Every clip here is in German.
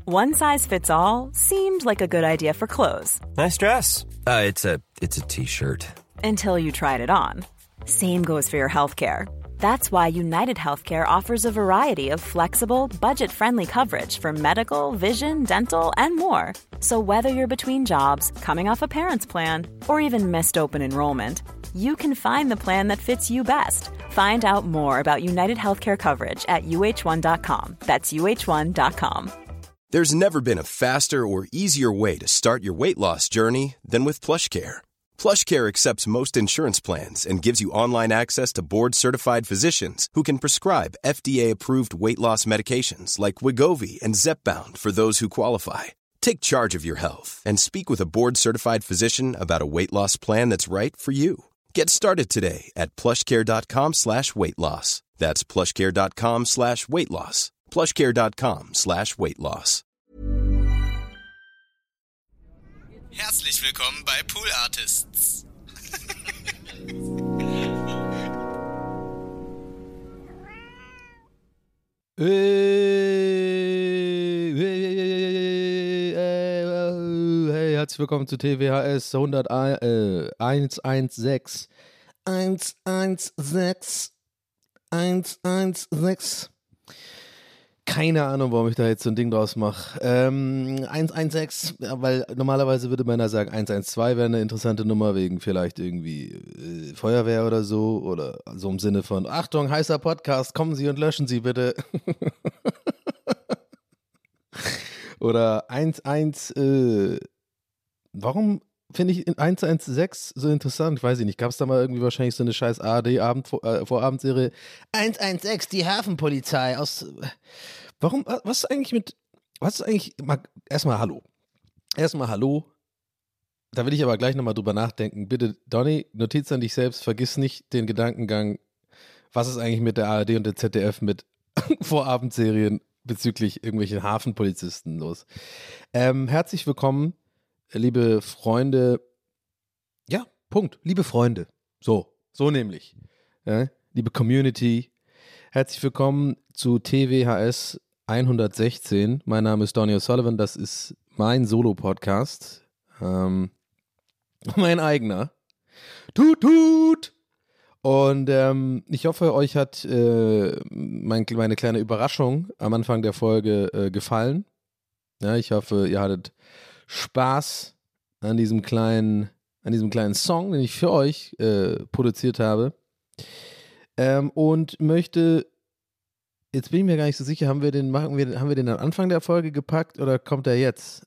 One size fits all seemed like a good idea for clothes. Nice dress. It's a t-shirt. Until you tried it on. Same goes for your healthcare. That's why United Healthcare offers a variety of flexible, budget-friendly coverage for medical, vision, dental, and more. So whether you're between jobs, coming off a parent's plan, or even missed open enrollment, you can find the plan that fits you best. Find out more about United Healthcare coverage at uh1.com. That's uh1.com. There's never been a faster or easier way to start your weight loss journey than with PlushCare. PlushCare accepts most insurance plans and gives you online access to board-certified physicians who can prescribe FDA-approved weight loss medications like Wegovy and Zepbound for those who qualify. Take charge of your health and speak with a board-certified physician about a weight loss plan that's right for you. Get started today at plushcare.com/weightloss. That's plushcare.com/weightloss. plushcare.com/weightloss. Herzlich willkommen bei Pool Artists. Hey, herzlich willkommen zu TVHS 116. 116. Keine Ahnung, warum ich da jetzt so ein Ding draus mache. 116, weil normalerweise würde man da sagen, 112 wäre eine interessante Nummer, wegen vielleicht irgendwie Feuerwehr oder so. Oder so im Sinne von, Achtung, heißer Podcast, kommen Sie und löschen Sie bitte. Oder 11, warum finde ich 116 so interessant? Ich weiß nicht, gab es da mal irgendwie wahrscheinlich so eine scheiß ARD-Vorabendserie? 116, die Hafenpolizei aus... Warum, was ist eigentlich, erstmal hallo. Da will ich aber gleich nochmal drüber nachdenken. Bitte, Donny, Notiz an dich selbst, vergiss nicht den Gedankengang, was ist eigentlich mit der ARD und der ZDF mit Vorabendserien bezüglich irgendwelchen Hafenpolizisten los. Herzlich willkommen, liebe Freunde. Ja, Punkt. Liebe Freunde. So nämlich. Ja, liebe Community. Herzlich willkommen zu TVHS 116. Mein Name ist Donny O'Sullivan. Das ist mein Solo-Podcast. Mein eigener. Tut! Und ich hoffe, euch hat meine kleine Überraschung am Anfang der Folge gefallen. Ja, ich hoffe, ihr hattet Spaß an diesem kleinen Song, den ich für euch produziert habe. Und möchte, jetzt bin ich mir gar nicht so sicher, haben wir den am Anfang der Folge gepackt oder kommt er jetzt?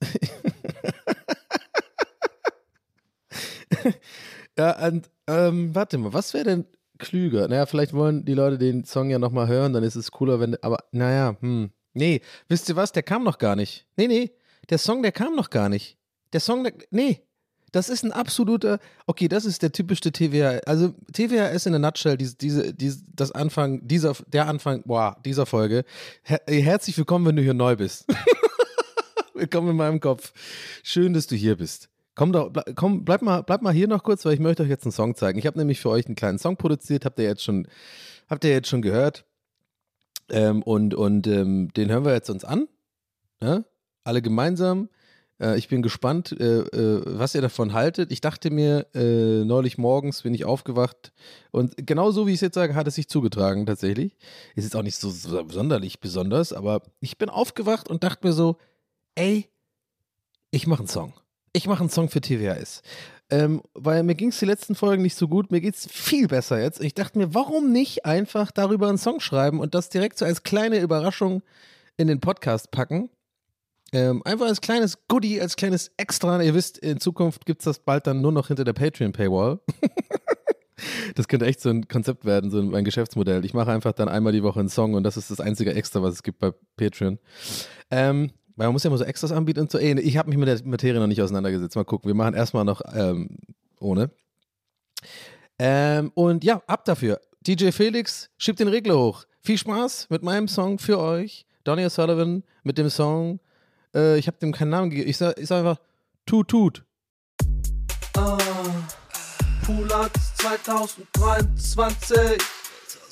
Ja, und warte mal, was wäre denn klüger? Naja, vielleicht wollen die Leute den Song ja nochmal hören, dann ist es cooler, nee, wisst ihr was, der kam noch gar nicht. Nee, der Song, der kam noch gar nicht. Das ist ein absoluter, okay, das ist der typischste TVHS, also TVHS in a nutshell, der Anfang dieser Folge. Herzlich willkommen, wenn du hier neu bist. Willkommen in meinem Kopf. Schön, dass du hier bist. Bleib mal hier noch kurz, weil ich möchte euch jetzt einen Song zeigen. Ich habe nämlich für euch einen kleinen Song produziert, habt ihr jetzt schon gehört. Den hören wir jetzt uns an. Ja? Alle gemeinsam. Ich bin gespannt, was ihr davon haltet. Ich dachte mir, neulich morgens bin ich aufgewacht und genau so, wie ich es jetzt sage, hat es sich zugetragen tatsächlich. Ist jetzt auch nicht so sonderlich besonders, aber ich bin aufgewacht und dachte mir so, ey, ich mache einen Song. Ich mache einen Song für TVHS. Weil mir ging es die letzten Folgen nicht so gut, mir geht es viel besser jetzt. Ich dachte mir, warum nicht einfach darüber einen Song schreiben und das direkt so als kleine Überraschung in den Podcast packen. Einfach als kleines Goodie, als kleines Extra. Ihr wisst, in Zukunft gibt es das bald dann nur noch hinter der Patreon-Paywall. Das könnte echt so ein Konzept werden, so ein Geschäftsmodell. Ich mache einfach dann einmal die Woche einen Song und das ist das einzige Extra, was es gibt bei Patreon. Weil man muss ja immer so Extras anbieten und so. Ich habe mich mit der Materie noch nicht auseinandergesetzt. Mal gucken, wir machen erstmal noch ohne. Und ja, ab dafür. DJ Felix, schiebt den Regler hoch. Viel Spaß mit meinem Song für euch. Donny O'Sullivan mit dem Song. Ich habe dem keinen Namen gegeben. Ich sag einfach Tut. Poolarts 2023.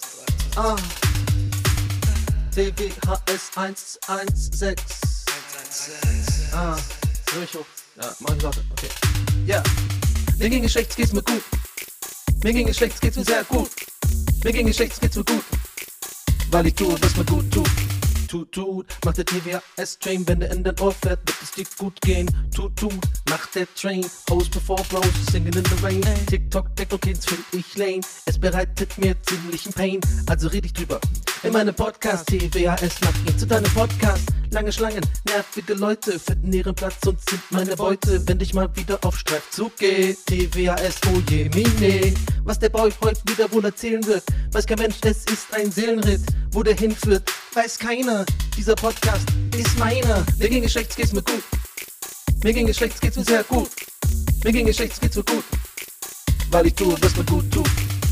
TVHS 116. Dreh ich hoch. Ja, mach ich lauter. Okay. Ja. Mir ging es schlecht, geht's mir gut. Mir ging es schlecht, geht's mir sehr gut. Mir ging es schlecht, geht's mir gut. Weil ich tue, was mir gut tut. Tut, macht der TVS-Train, wenn der in dein Ohr fährt, wird es dir gut gehen. Tut, macht der Train, Hose before Blows, singing in the rain. TikTok, Techno-Kids find ich lame, es bereitet mir ziemlichen Pain, also red ich drüber. In meinem Podcast, TVS macht ihn zu deinem Podcast. Lange Schlangen, nervige Leute finden ihren Platz und sind meine Beute, wenn dich mal wieder auf Streifzug geht. TVS, oh je, mine. Was der Boy heute wieder wohl erzählen wird, weiß kein Mensch, es ist ein Seelenritt. Wo der hinführt, weiß keiner. Dieser Podcast ist meiner. Mir ging es schlecht, geht's mir gut. Mir ging es schlecht, geht's mir sehr gut. Mir ging es schlecht, geht's mir gut. Weil ich tue, was mir gut tut.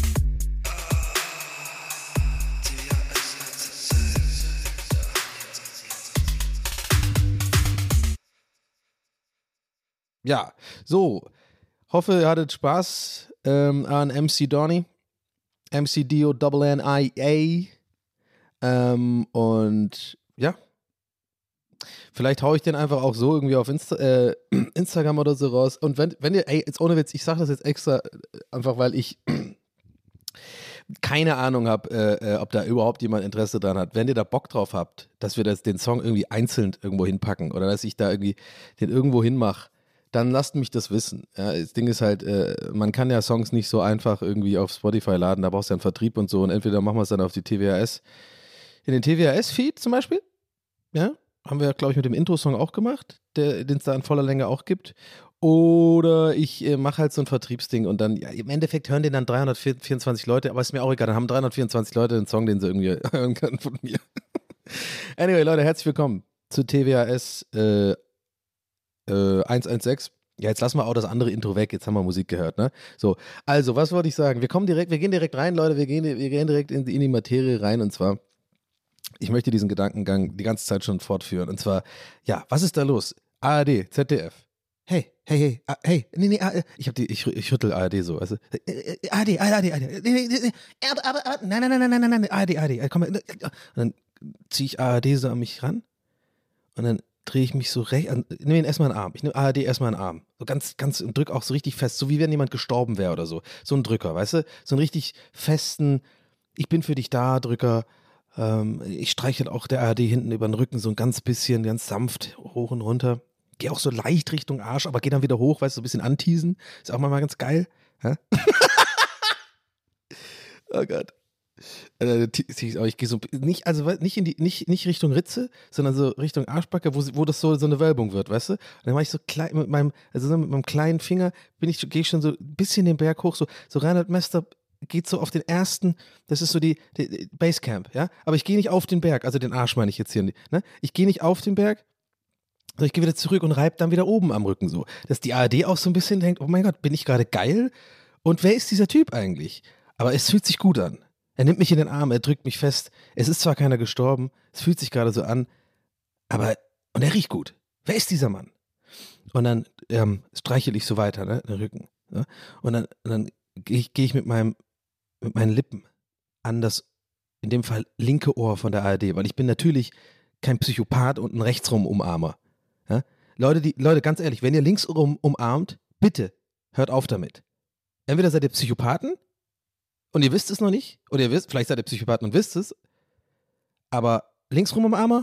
Ja, so. Hoffe, ihr hattet Spaß an MC Donny. MC DONNIA. Und ja, vielleicht haue ich den einfach auch so irgendwie auf Instagram oder so raus. Und wenn ihr, jetzt ohne Witz, ich sage das jetzt extra, einfach weil ich keine Ahnung habe, ob da überhaupt jemand Interesse dran hat. Wenn ihr da Bock drauf habt, dass wir den Song irgendwie einzeln irgendwo hinpacken oder dass ich da irgendwie den irgendwo hinmache, dann lasst mich das wissen. Ja, das Ding ist halt, man kann ja Songs nicht so einfach irgendwie auf Spotify laden, da brauchst du ja einen Vertrieb und so und entweder machen wir es dann auf die TWAS, in den TWAS-Feed zum Beispiel, ja, haben wir, glaube ich, mit dem Intro-Song auch gemacht, den es da in voller Länge auch gibt, oder ich mache halt so ein Vertriebsding und dann, ja, im Endeffekt hören den dann 324 Leute, aber ist mir auch egal, dann haben 324 Leute den Song, den sie irgendwie hören können von mir. Anyway, Leute, herzlich willkommen zu TWAS 116. Ja, jetzt lassen wir auch das andere Intro weg, jetzt haben wir Musik gehört, ne? So, also, was wollte ich sagen? Wir gehen direkt rein, Leute, wir gehen direkt in die Materie rein und zwar, ich möchte diesen Gedankengang die ganze Zeit schon fortführen und zwar, ja, was ist da los? ARD, ZDF. Hey, nee, ich rüttel ARD so, also, ARD, nein, ARD, komm, und dann ziehe ich ARD so an mich ran und dann drehe ich mich so recht, nehme ihn erstmal in den Arm. Ich nehme ARD erstmal in den Arm. So ganz, ganz und drücke auch so richtig fest, so wie wenn jemand gestorben wäre oder so. So ein Drücker, weißt du? So einen richtig festen, ich bin für dich da, Drücker. Ich streiche auch der ARD hinten über den Rücken so ein ganz bisschen, ganz sanft hoch und runter. Gehe auch so leicht Richtung Arsch, aber gehe dann wieder hoch, weißt du, so ein bisschen anteasen. Ist auch mal ganz geil. Ja? Oh Gott. Aber ich gehe so nicht, also nicht nicht Richtung Ritze, sondern so Richtung Arschbacke, wo das so eine Wölbung wird, weißt du? Und dann mache ich so klein mit meinem kleinen Finger gehe ich schon so ein bisschen den Berg hoch, so Reinhard Messner geht so auf den ersten, das ist so die Basecamp, ja? Aber ich gehe nicht auf den Berg, also den Arsch meine ich jetzt hier, ne? Ich gehe nicht auf den Berg, sondern ich gehe wieder zurück und reibe dann wieder oben am Rücken so. Dass die ARD auch so ein bisschen denkt, oh mein Gott, bin ich gerade geil? Und wer ist dieser Typ eigentlich? Aber es fühlt sich gut an. Er nimmt mich in den Arm, er drückt mich fest. Es ist zwar keiner gestorben, es fühlt sich gerade so an, und er riecht gut. Wer ist dieser Mann? Und dann streichel ich so weiter, ne, den Rücken. Ne? Und dann gehe ich mit meinen Lippen an das, in dem Fall, linke Ohr von der ARD, weil ich bin natürlich kein Psychopath und ein rechtsrum Umarmer. Ja? Leute, ganz ehrlich, wenn ihr linksrum umarmt, bitte hört auf damit. Entweder seid ihr Psychopathen, und ihr wisst es noch nicht, oder vielleicht seid ihr Psychopathen und wisst es, aber linksrum umarmer?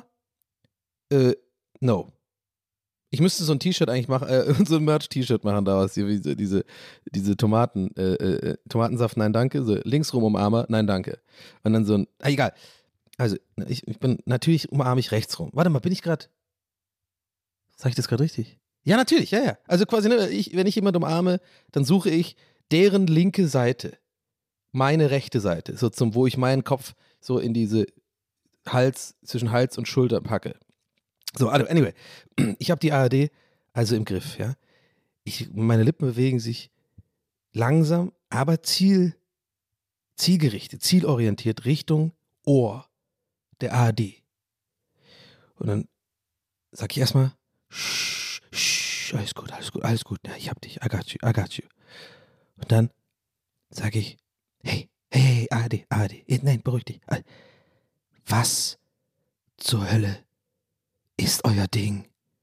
No. Ich müsste so ein T-Shirt eigentlich machen, so ein Merch-T-Shirt machen daraus, hier, wie diese Tomatensaft, nein danke, so linksrum umarmer, nein danke. Und dann so ein, egal. Also, ich bin, natürlich umarme ich rechtsrum. Warte mal, bin ich gerade, sag ich das gerade richtig? Ja, natürlich, ja. Also quasi, ne, wenn ich jemanden umarme, dann suche ich deren linke Seite. Meine rechte Seite, so wo ich meinen Kopf so in diese zwischen Hals und Schulter packe. So, also anyway, ich habe die ARD also im Griff, ja. Meine Lippen bewegen sich langsam, aber zielgerichtet, zielorientiert Richtung Ohr der ARD. Und dann sag ich erstmal, alles gut, ja, ich hab dich, I got you. Und dann sage ich, hey, ARD, nein, beruhig dich. Was zur Hölle ist euer Ding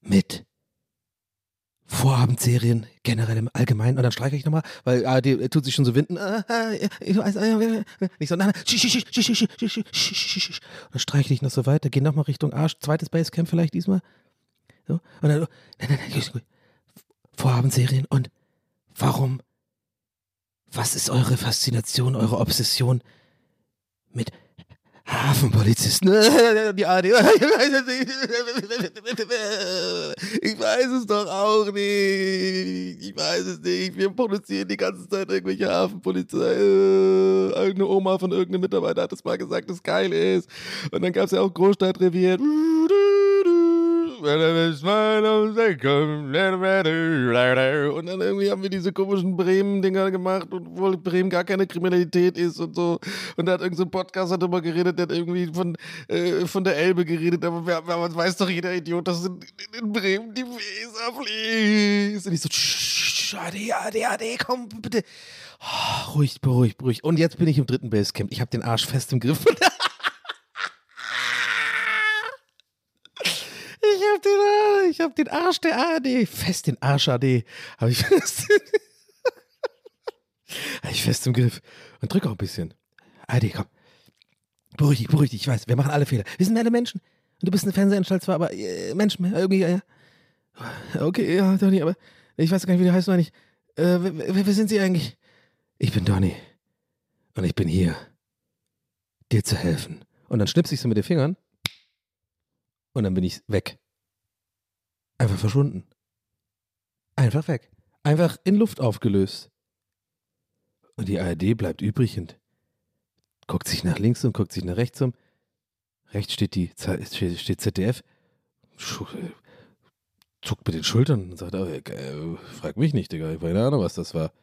mit Vorabendserien generell im Allgemeinen und dann streiche ich nochmal, weil ARD tut sich schon so winden. Ich weiß, nicht so, nein, und dann streiche ich noch so weiter, gehe nochmal Richtung Arsch, zweites Basecamp vielleicht diesmal. So, und dann, nein, Vorabendserien und warum? Was ist eure Faszination, eure Obsession mit Hafenpolizisten? Die ARD. Ich weiß es doch auch nicht. Ich weiß es nicht. Wir produzieren die ganze Zeit irgendwelche Hafenpolizei. Irgendeine Oma von irgendeinem Mitarbeiter hat es mal gesagt, dass geil ist. Und dann gab es ja auch Großstadtrevier. Und dann irgendwie haben wir diese komischen Bremen-Dinger gemacht, obwohl Bremen gar keine Kriminalität ist und so. Und da hat irgend so ein Podcast darüber geredet, der hat irgendwie von der Elbe geredet, aber weiß doch jeder Idiot, dass in Bremen die Weser fließt. Und ich so, AD, komm bitte. Oh, ruhig, beruhigt. Und jetzt bin ich im 3. Basecamp. Ich habe den Arsch fest im Griff. Ich hab den Arsch der ARD. Fest den Arsch AD. Habe ich fest im Griff. Und drück auch ein bisschen. ARD, komm. Beruhig dich. Ich weiß, wir machen alle Fehler. Wir sind alle Menschen. Und du bist eine Fernsehanstalt zwar, aber Menschen, irgendwie, ja. Okay, ja, Donny, aber ich weiß gar nicht, wie du heißt, meine ich. Wer sind Sie eigentlich? Ich bin Donny. Und ich bin hier, dir zu helfen. Und dann schnipse ich so mit den Fingern. Und dann bin ich weg. Einfach verschwunden. Einfach weg. Einfach in Luft aufgelöst. Und die ARD bleibt übrig und guckt sich nach links um, guckt sich nach rechts um. Rechts steht ZDF. Zuckt mit den Schultern und sagt, frag mich nicht, Digga. Ich habe keine Ahnung, was das war.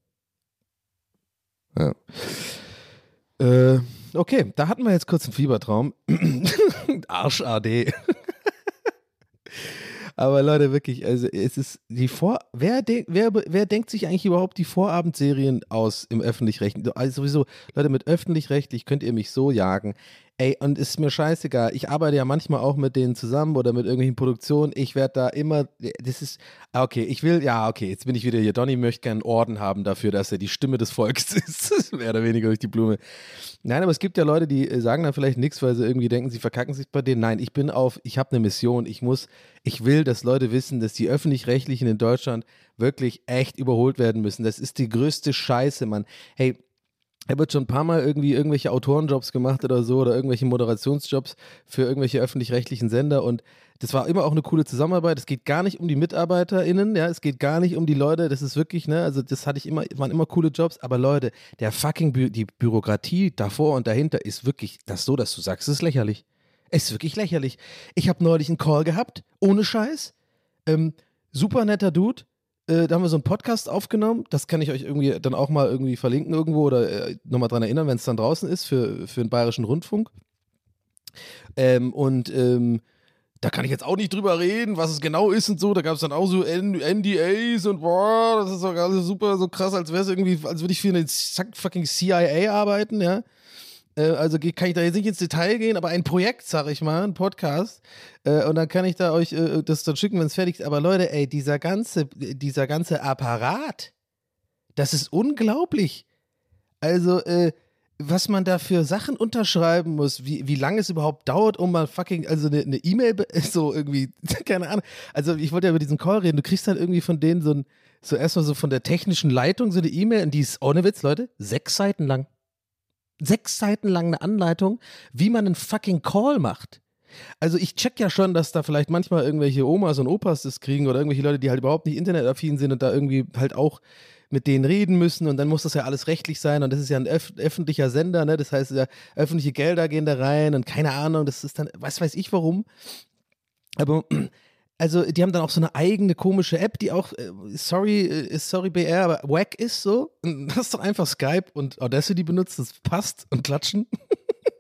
Ja. Okay, da hatten wir jetzt kurz einen Fiebertraum. Arsch AD. Aber Leute, wirklich, also es ist wer denkt sich eigentlich überhaupt die Vorabendserien aus im Öffentlich-Rechtlichen? Also sowieso, Leute, mit Öffentlich-Rechtlich könnt ihr mich so jagen. Ey, und es ist mir scheißegal. Ich arbeite ja manchmal auch mit denen zusammen oder mit irgendwelchen Produktionen. Ich werde da immer, jetzt bin ich wieder hier. Donny möchte gerne einen Orden haben dafür, dass er die Stimme des Volkes ist. Mehr oder weniger durch die Blume. Nein, aber es gibt ja Leute, die sagen dann vielleicht nichts, weil sie irgendwie denken, sie verkacken sich bei denen. Nein, ich habe eine Mission. Ich will, dass Leute wissen, dass die Öffentlich-Rechtlichen in Deutschland wirklich echt überholt werden müssen. Das ist die größte Scheiße, Mann. Hey, er wird schon ein paar Mal irgendwelche Autorenjobs gemacht oder so oder irgendwelche Moderationsjobs für irgendwelche öffentlich-rechtlichen Sender und das war immer auch eine coole Zusammenarbeit. Es geht gar nicht um die MitarbeiterInnen, ja, es geht gar nicht um die Leute, das ist wirklich, ne, also das waren immer coole Jobs, aber Leute, die Bürokratie davor und dahinter ist wirklich dass du sagst, es ist lächerlich. Es ist wirklich lächerlich. Ich habe neulich einen Call gehabt, ohne Scheiß, super netter Dude. Da haben wir so einen Podcast aufgenommen, das kann ich euch irgendwie dann auch mal irgendwie verlinken irgendwo oder nochmal dran erinnern, wenn es dann draußen ist für den Bayerischen Rundfunk. Da kann ich jetzt auch nicht drüber reden, was es genau ist und so, da gab es dann auch so NDAs und boah, das ist doch alles super, so krass, als würde ich für eine fucking CIA arbeiten, ja. Also kann ich da jetzt nicht ins Detail gehen, aber ein Projekt, sag ich mal, ein Podcast. Und dann kann ich da euch das dann schicken, wenn es fertig ist. Aber Leute, ey, dieser ganze Apparat, das ist unglaublich. Also, was man da für Sachen unterschreiben muss, wie lange es überhaupt dauert, um mal also eine E-Mail, so irgendwie, keine Ahnung. Also ich wollte ja über diesen Call reden, du kriegst dann irgendwie von denen so erstmal so von der technischen Leitung so eine E-Mail und die ist, ohne Witz, Leute, 6 Seiten lang. 6 Seiten lang eine Anleitung, wie man einen fucking Call macht. Also ich check ja schon, dass da vielleicht manchmal irgendwelche Omas und Opas das kriegen oder irgendwelche Leute, die halt überhaupt nicht internetaffin sind und da irgendwie halt auch mit denen reden müssen und dann muss das ja alles rechtlich sein und das ist ja ein öffentlicher Sender, ne? Das heißt, ja, öffentliche Gelder gehen da rein und keine Ahnung, das ist dann, was weiß ich warum. Aber also die haben dann auch so eine eigene komische App, die auch, sorry BR, aber wack ist so. Und das ist doch einfach Skype und Audacity benutzt, das passt und klatschen.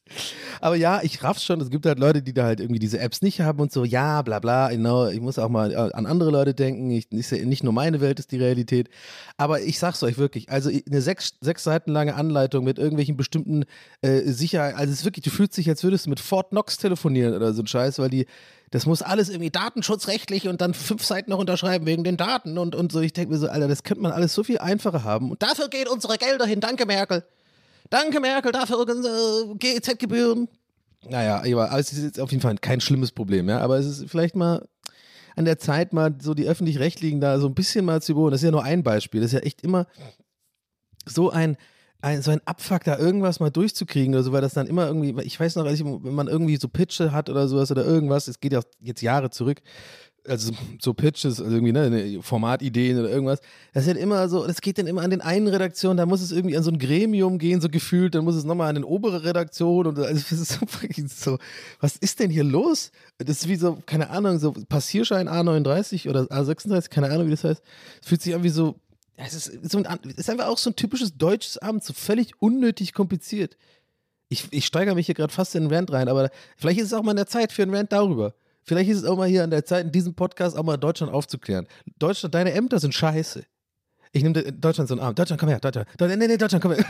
Aber ja, ich raff's schon. Es gibt halt Leute, die da halt irgendwie diese Apps nicht haben und so, ja, bla bla, genau, ich muss auch mal an andere Leute denken. Nicht nur meine Welt ist die Realität. Aber ich sag's euch wirklich, also eine 6 Seiten lange Anleitung mit irgendwelchen bestimmten Sicherheit, also es ist wirklich, du fühlst dich, als würdest du mit Fort Knox telefonieren oder so ein Scheiß, weil das muss alles irgendwie datenschutzrechtlich und dann 5 Seiten noch unterschreiben wegen den Daten und so. Ich denke mir so, Alter, das könnte man alles so viel einfacher haben. Und dafür gehen unsere Gelder hin. Danke, Merkel. Danke, Merkel, dafür GEZ-Gebühren. Naja, aber es ist jetzt auf jeden Fall kein schlimmes Problem, ja. Aber es ist vielleicht mal an der Zeit, mal so die Öffentlich-Rechtlichen da so ein bisschen mal zu überholen. Das ist ja nur ein Beispiel. Das ist ja echt immer so ein Abfuck, da irgendwas mal durchzukriegen oder so, weil das dann immer irgendwie, ich weiß noch, wenn man irgendwie so Pitche hat oder sowas oder irgendwas, es geht ja jetzt Jahre zurück, also so Pitches, also irgendwie, ne, Formatideen oder irgendwas, das ist halt immer so, das geht dann immer an den einen Redaktion, da muss es irgendwie an so ein Gremium gehen, so gefühlt, dann muss es nochmal an den obere Redaktion und also das ist so, was ist denn hier los? Das ist wie so, keine Ahnung, so Passierschein A39 oder A36, keine Ahnung, wie das heißt. Es fühlt sich an wie so, ja, es ist einfach auch so ein typisches deutsches Amt, so völlig unnötig kompliziert. Ich steigere mich hier gerade fast in den Rant rein, aber vielleicht ist es auch mal an der Zeit für einen Rant darüber. Vielleicht ist es auch mal hier an der Zeit, in diesem Podcast auch mal Deutschland aufzuklären. Deutschland, deine Ämter sind scheiße. Ich nehme Deutschland so einen Arm. Deutschland, komm her. Deutschland, komm her.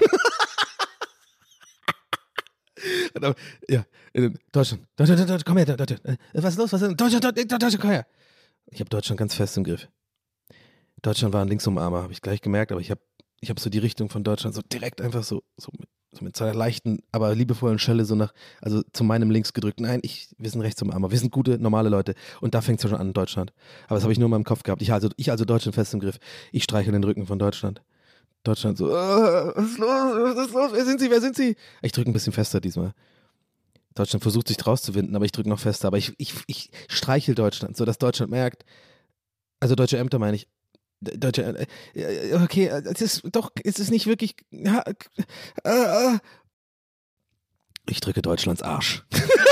Ja, Deutschland, komm her. Deutschland. Was ist los? Deutschland, komm her. Ich habe Deutschland ganz fest im Griff. Deutschland war ein Linksumarmer, habe ich gleich gemerkt, aber ich hab so die Richtung von Deutschland so direkt einfach so mit so einer leichten, aber liebevollen Schelle also zu meinem Links gedrückt. Nein, wir sind Rechtsumarmer, wir sind gute, normale Leute. Und da fängt es ja schon an in Deutschland. Aber das habe ich nur in meinem Kopf gehabt. Ich also Deutschland fest im Griff. Ich streiche den Rücken von Deutschland. Deutschland so, was ist los? Wer sind Sie? Ich drücke ein bisschen fester diesmal. Deutschland versucht sich rauszuwinden, aber ich drücke noch fester. Aber ich streichel Deutschland, sodass Deutschland merkt, also deutsche Ämter meine ich, okay, es ist nicht wirklich. Ich drücke Deutschlands Arsch.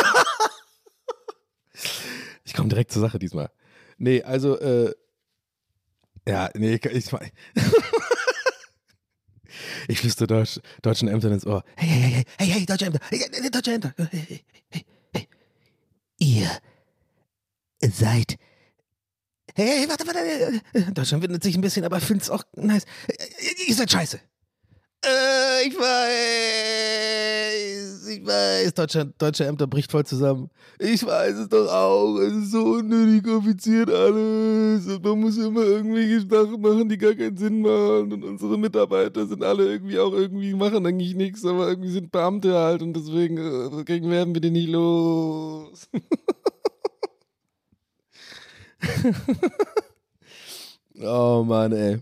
Ich komme direkt zur Sache diesmal. Nee, also, ich flüstere deutschen Ämtern ins Ohr. Hey, deutsche Ämter, deutsche Ämter. Hey. Ihr seid. Hey, warte. Deutschland windet sich ein bisschen, aber findet es auch nice. Ihr seid scheiße. Ich weiß. Deutsche Ämter bricht voll zusammen. Ich weiß es doch auch. Es ist so unnötig kompliziert alles. Und man muss immer irgendwelche Sachen machen, die gar keinen Sinn machen. Und unsere Mitarbeiter sind alle irgendwie machen eigentlich nichts, aber irgendwie sind Beamte halt und deswegen werden wir die nicht los. Oh Mann, ey.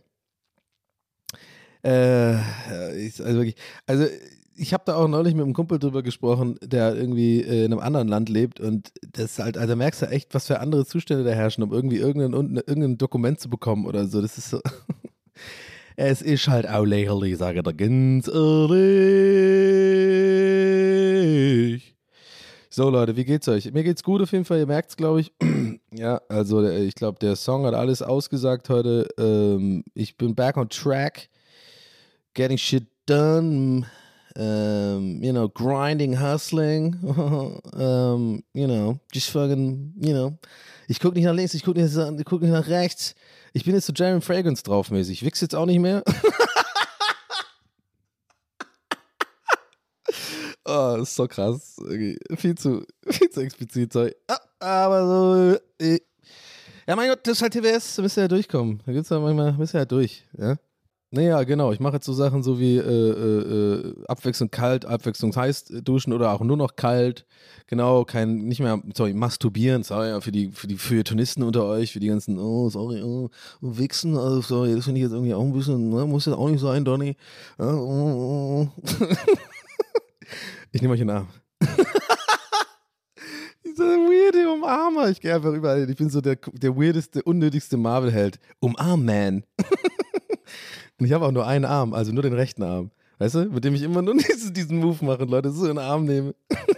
Ich habe da auch neulich mit einem Kumpel drüber gesprochen, der irgendwie in einem anderen Land lebt und das halt, also merkst du echt, was für andere Zustände da herrschen, um irgendwie irgendein Dokument zu bekommen oder so. Das ist so. Es ist halt auch lächerlich, sage ich da ganz ehrlich. So Leute, wie geht's euch? Mir geht's gut auf jeden Fall, ihr merkt's, glaube ich. Ja, also ich glaube, der Song hat alles ausgesagt heute. Ich bin back on track. Getting shit done. Grinding, hustling. Just fucking, Ich gucke nicht nach links, ich gucke nicht nach rechts. Ich bin jetzt so Jeremy Fragrance draufmäßig. Ich wichse jetzt auch nicht mehr. Oh, das ist so krass. Okay. Viel zu explizit, sorry. Aber so. Ja, mein Gott, das ist halt TWS, da müsst ihr ja durchkommen. Da gibt's ja manchmal, müsst ihr ja durch, ja? Naja, genau. Ich mache jetzt so Sachen so wie abwechselnd kalt, abwechselnd heiß duschen oder auch nur noch kalt. Genau, masturbieren, sorry, für die Feuilletonisten unter euch, für die ganzen, wichsen, also sorry, das finde ich jetzt irgendwie auch ein bisschen, muss das auch nicht sein, Donny. Ich nehme euch in den Arm. Dieser weirde Umarmer. Ich gehe einfach überall hin. Ich bin so der weirdeste, unnötigste Marvel-Held. Umarm-Man. Und ich habe auch nur einen Arm, also nur den rechten Arm. Weißt du? Mit dem ich immer nur diesen Move mache und Leute so in den Arm nehme.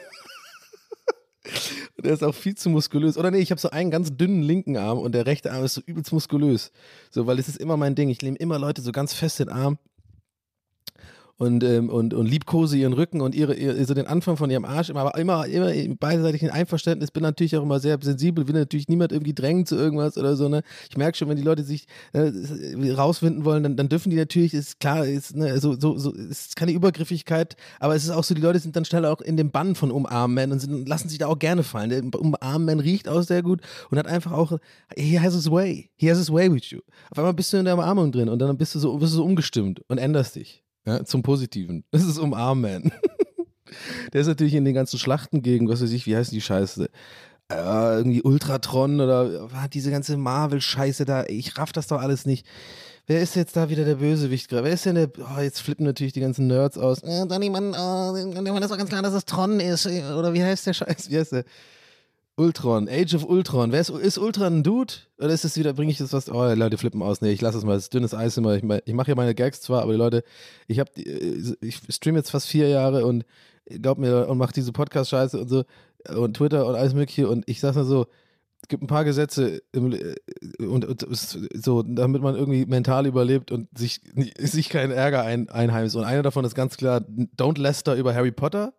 Und der ist auch viel zu muskulös. Oder nee, ich habe so einen ganz dünnen linken Arm und der rechte Arm ist so übelst muskulös. So, weil es ist immer mein Ding. Ich nehme immer Leute so ganz fest in den Arm. und liebkose ihren Rücken und so den Anfang von ihrem Arsch, aber immer im beidseitigen Einverständnis, bin natürlich auch immer sehr sensibel, will natürlich niemand irgendwie drängen zu irgendwas oder so, ne? Ich merke schon, wenn die Leute sich rausfinden wollen, dann dürfen die natürlich, ist klar, ist keine Übergriffigkeit, aber es ist auch so, die Leute sind dann schnell auch in dem Bann von Umarmen und lassen sich da auch gerne fallen. Der Umarmen riecht auch sehr gut und hat einfach auch, he has his way with you. Auf einmal bist du in der Umarmung drin und dann bist du so umgestimmt und änderst dich. Ja, zum Positiven. Das ist Umarmen. Der ist natürlich in den ganzen Schlachten gegen, was weiß ich, wie heißt die Scheiße? Irgendwie Ultratron oder diese ganze Marvel-Scheiße da. Ich raff das doch alles nicht. Wer ist jetzt da wieder der Bösewicht gerade? Wer ist denn jetzt flippen natürlich die ganzen Nerds aus. Dann jemand, das war ganz klar, dass es Tron ist. Oder wie heißt der Scheiß? Wie heißt der? Ultron, Age of Ultron. Ist Ultron ein Dude? Oder ist es wieder, bringe ich das was? Oh, Leute flippen aus. Nee, ich lasse es mal. Das ist dünnes Eis immer. Ich mache ja meine Gags zwar, aber die Leute, ich streame jetzt fast 4 Jahre und glaub mir, und mache diese Podcast-Scheiße und so und Twitter und alles mögliche und ich sag's mal so, es gibt ein paar Gesetze und so, damit man irgendwie mental überlebt und sich keinen Ärger einheimst. Und einer davon ist ganz klar, don't läster über Harry Potter.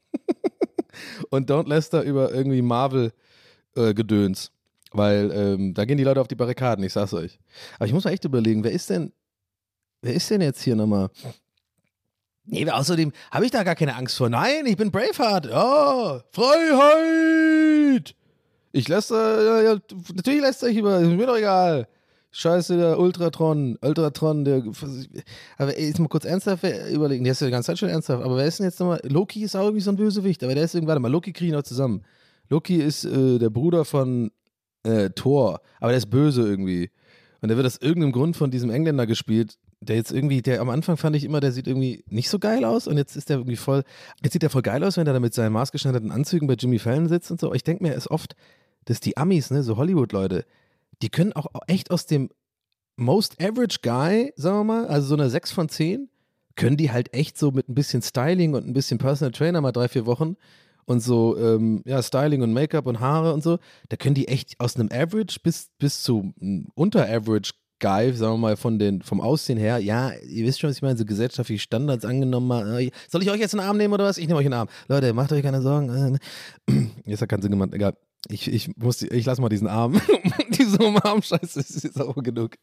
Und don't läster über irgendwie Marvel-Gedöns. Weil da gehen die Leute auf die Barrikaden, ich sag's euch. Aber ich muss mal echt überlegen, wer ist denn jetzt hier nochmal? Nee, außerdem habe ich da gar keine Angst vor. Nein, ich bin Braveheart. Oh, Freiheit! Ich läster, natürlich läster ich über, ist mir doch egal. Scheiße, der Ultratron, der. Aber jetzt mal kurz ernsthaft überlegen. Der ist ja die ganze Zeit schon ernsthaft. Aber wer ist denn jetzt nochmal? Loki ist auch irgendwie so ein Bösewicht. Aber der ist irgendwie, warte mal, Loki kriegen wir noch zusammen. Loki ist der Bruder von Thor. Aber der ist böse irgendwie. Und der wird aus irgendeinem Grund von diesem Engländer gespielt. Der jetzt irgendwie, am Anfang fand ich immer, der sieht irgendwie nicht so geil aus. Und jetzt ist der irgendwie jetzt sieht der voll geil aus, wenn er da mit seinen maßgeschneiderten Anzügen bei Jimmy Fallon sitzt und so. Aber ich denke mir, ist oft, dass die Amis, ne, so Hollywood-Leute, die können auch echt aus dem Most Average Guy, sagen wir mal, also so eine 6 von 10, können die halt echt so mit ein bisschen Styling und ein bisschen Personal Trainer mal 3-4 Wochen und so, Styling und Make-up und Haare und so, da können die echt aus einem Average bis zu Unter-Average Guy, sagen wir mal, vom Aussehen her, ja, ihr wisst schon, was ich meine, so gesellschaftliche Standards angenommen mal. Soll ich euch jetzt einen Arm nehmen oder was? Ich nehme euch einen Arm. Leute, macht euch keine Sorgen. Jetzt hat keinen Sinn gemacht, egal. Ich lasse mal diesen Arm. Diese Umarm-Scheiße ist jetzt auch genug.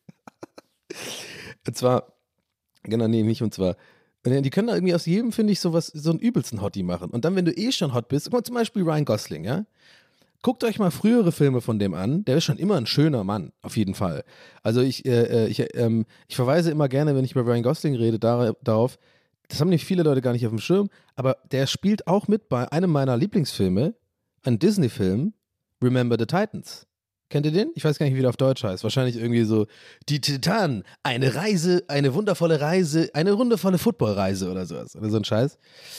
Und zwar, genau, nee, mich und zwar. Die können da irgendwie aus jedem, finde ich, so einen übelsten Hottie machen. Und dann, wenn du eh schon hot bist, guck mal zum Beispiel Ryan Gosling, ja? Guckt euch mal frühere Filme von dem an. Der ist schon immer ein schöner Mann, auf jeden Fall. Also ich verweise immer gerne, wenn ich über Ryan Gosling rede, darauf, das haben nicht viele Leute gar nicht auf dem Schirm, aber der spielt auch mit bei einem meiner Lieblingsfilme, ein Disney-Film, Remember the Titans. Kennt ihr den? Ich weiß gar nicht, wie der auf Deutsch heißt. Wahrscheinlich irgendwie so, die Titanen, eine Reise, eine wundervolle Reise, eine wundervolle Footballreise oder sowas. Oder so ein Scheiß.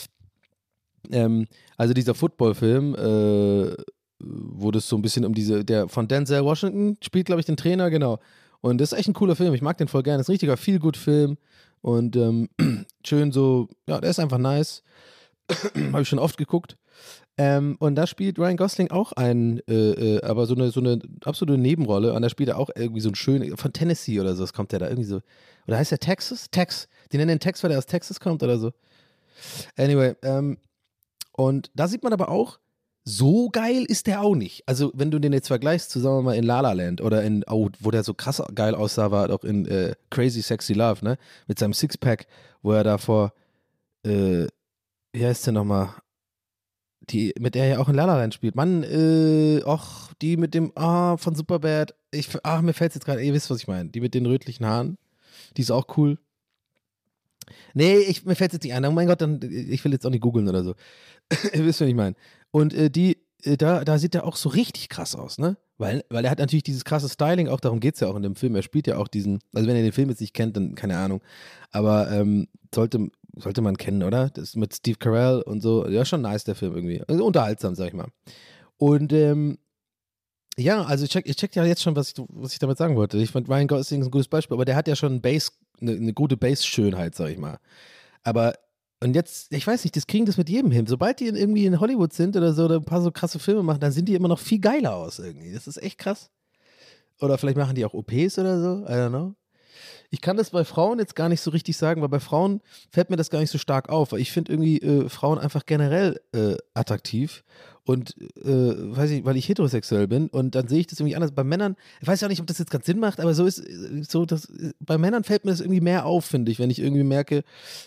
Also dieser Footballfilm, wo das so ein bisschen um der von Denzel Washington spielt, glaube ich, den Trainer, genau. Und das ist echt ein cooler Film. Ich mag den voll gerne. Das ist ein richtiger Feel-Good-Film. Und schön so, ja, der ist einfach nice. Habe ich schon oft geguckt. Und da spielt Ryan Gosling auch aber so eine absolute Nebenrolle. Und da spielt er auch irgendwie so ein schön, von Tennessee oder so, das kommt der da irgendwie so. Oder heißt der Texas? Tex. Die nennen den Tex, weil der aus Texas kommt oder so. Anyway, und da sieht man aber auch, so geil ist der auch nicht. Also, wenn du den jetzt vergleichst zu, sagen wir mal, in La La Land oder wo der so krass geil aussah, war auch in Crazy Sexy Love, ne? Mit seinem Sixpack, wo er da wie heißt der nochmal? Mit der er ja auch in La La Land spielt. Mann, die mit dem, von Superbad. Mir fällt es jetzt gerade, ihr wisst, was ich meine. Die mit den rötlichen Haaren. Die ist auch cool. Nee, mir fällt es jetzt nicht ein. Oh mein Gott, ich will jetzt auch nicht googeln oder so. Ihr wisst, was ich meine. Und da sieht er auch so richtig krass aus, ne? Weil er hat natürlich dieses krasse Styling, auch darum geht es ja auch in dem Film. Er spielt ja auch also wenn ihr den Film jetzt nicht kennt, dann keine Ahnung. Aber sollte man kennen, oder? Das ist mit Steve Carell und so. Ja, schon nice, der Film irgendwie. Also unterhaltsam, sag ich mal. Und ja, also ich check ja jetzt schon, was ich damit sagen wollte. Ich fand Ryan Gosling ein gutes Beispiel, aber der hat ja schon eine gute Bass-Schönheit, sag ich mal. Aber und jetzt, ich weiß nicht, das kriegen das mit jedem hin. Sobald die irgendwie in Hollywood sind oder so oder ein paar so krasse Filme machen, dann sind die immer noch viel geiler aus irgendwie. Das ist echt krass. Oder vielleicht machen die auch OPs oder so, I don't know. Ich kann das bei Frauen jetzt gar nicht so richtig sagen, weil bei Frauen fällt mir das gar nicht so stark auf, weil ich finde irgendwie Frauen einfach generell attraktiv und weiß ich, weil ich heterosexuell bin und dann sehe ich das irgendwie anders. Bei Männern, ich weiß ja nicht, ob das jetzt gerade Sinn macht, aber so ist so, bei Männern fällt mir das irgendwie mehr auf, finde ich, wenn ich irgendwie merke,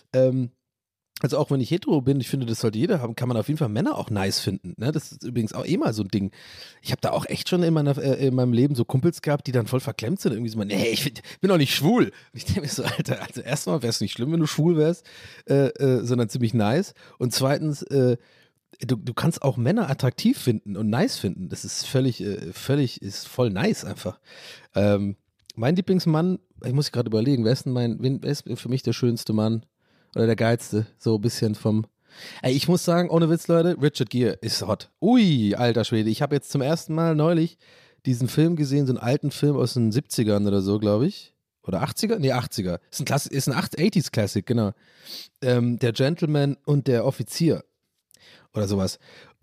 also auch wenn ich hetero bin, ich finde, das sollte jeder haben, kann man auf jeden Fall Männer auch nice finden. Ne? Das ist übrigens auch mal so ein Ding. Ich habe da auch echt schon in meinem Leben so Kumpels gehabt, die dann voll verklemmt sind. Irgendwie so, nee, ich bin doch nicht schwul. Und ich denke mir so, Alter, also erstmal wäre es nicht schlimm, wenn du schwul wärst, sondern ziemlich nice. Und zweitens, du kannst auch Männer attraktiv finden und nice finden. Das ist ist voll nice einfach. Mein Lieblingsmann, ich muss gerade überlegen, wer ist für mich der schönste Mann? Oder der geilste, so ein bisschen vom. Ey, ich muss sagen, ohne Witz, Leute, Richard Gere ist hot. Ui, alter Schwede. Ich habe jetzt zum ersten Mal neulich diesen Film gesehen, so einen alten Film aus den 70ern oder so, glaube ich. Oder 80er? Nee, 80er. Ist ein 80s-Classic, genau. Der Gentleman und der Offizier. Oder sowas.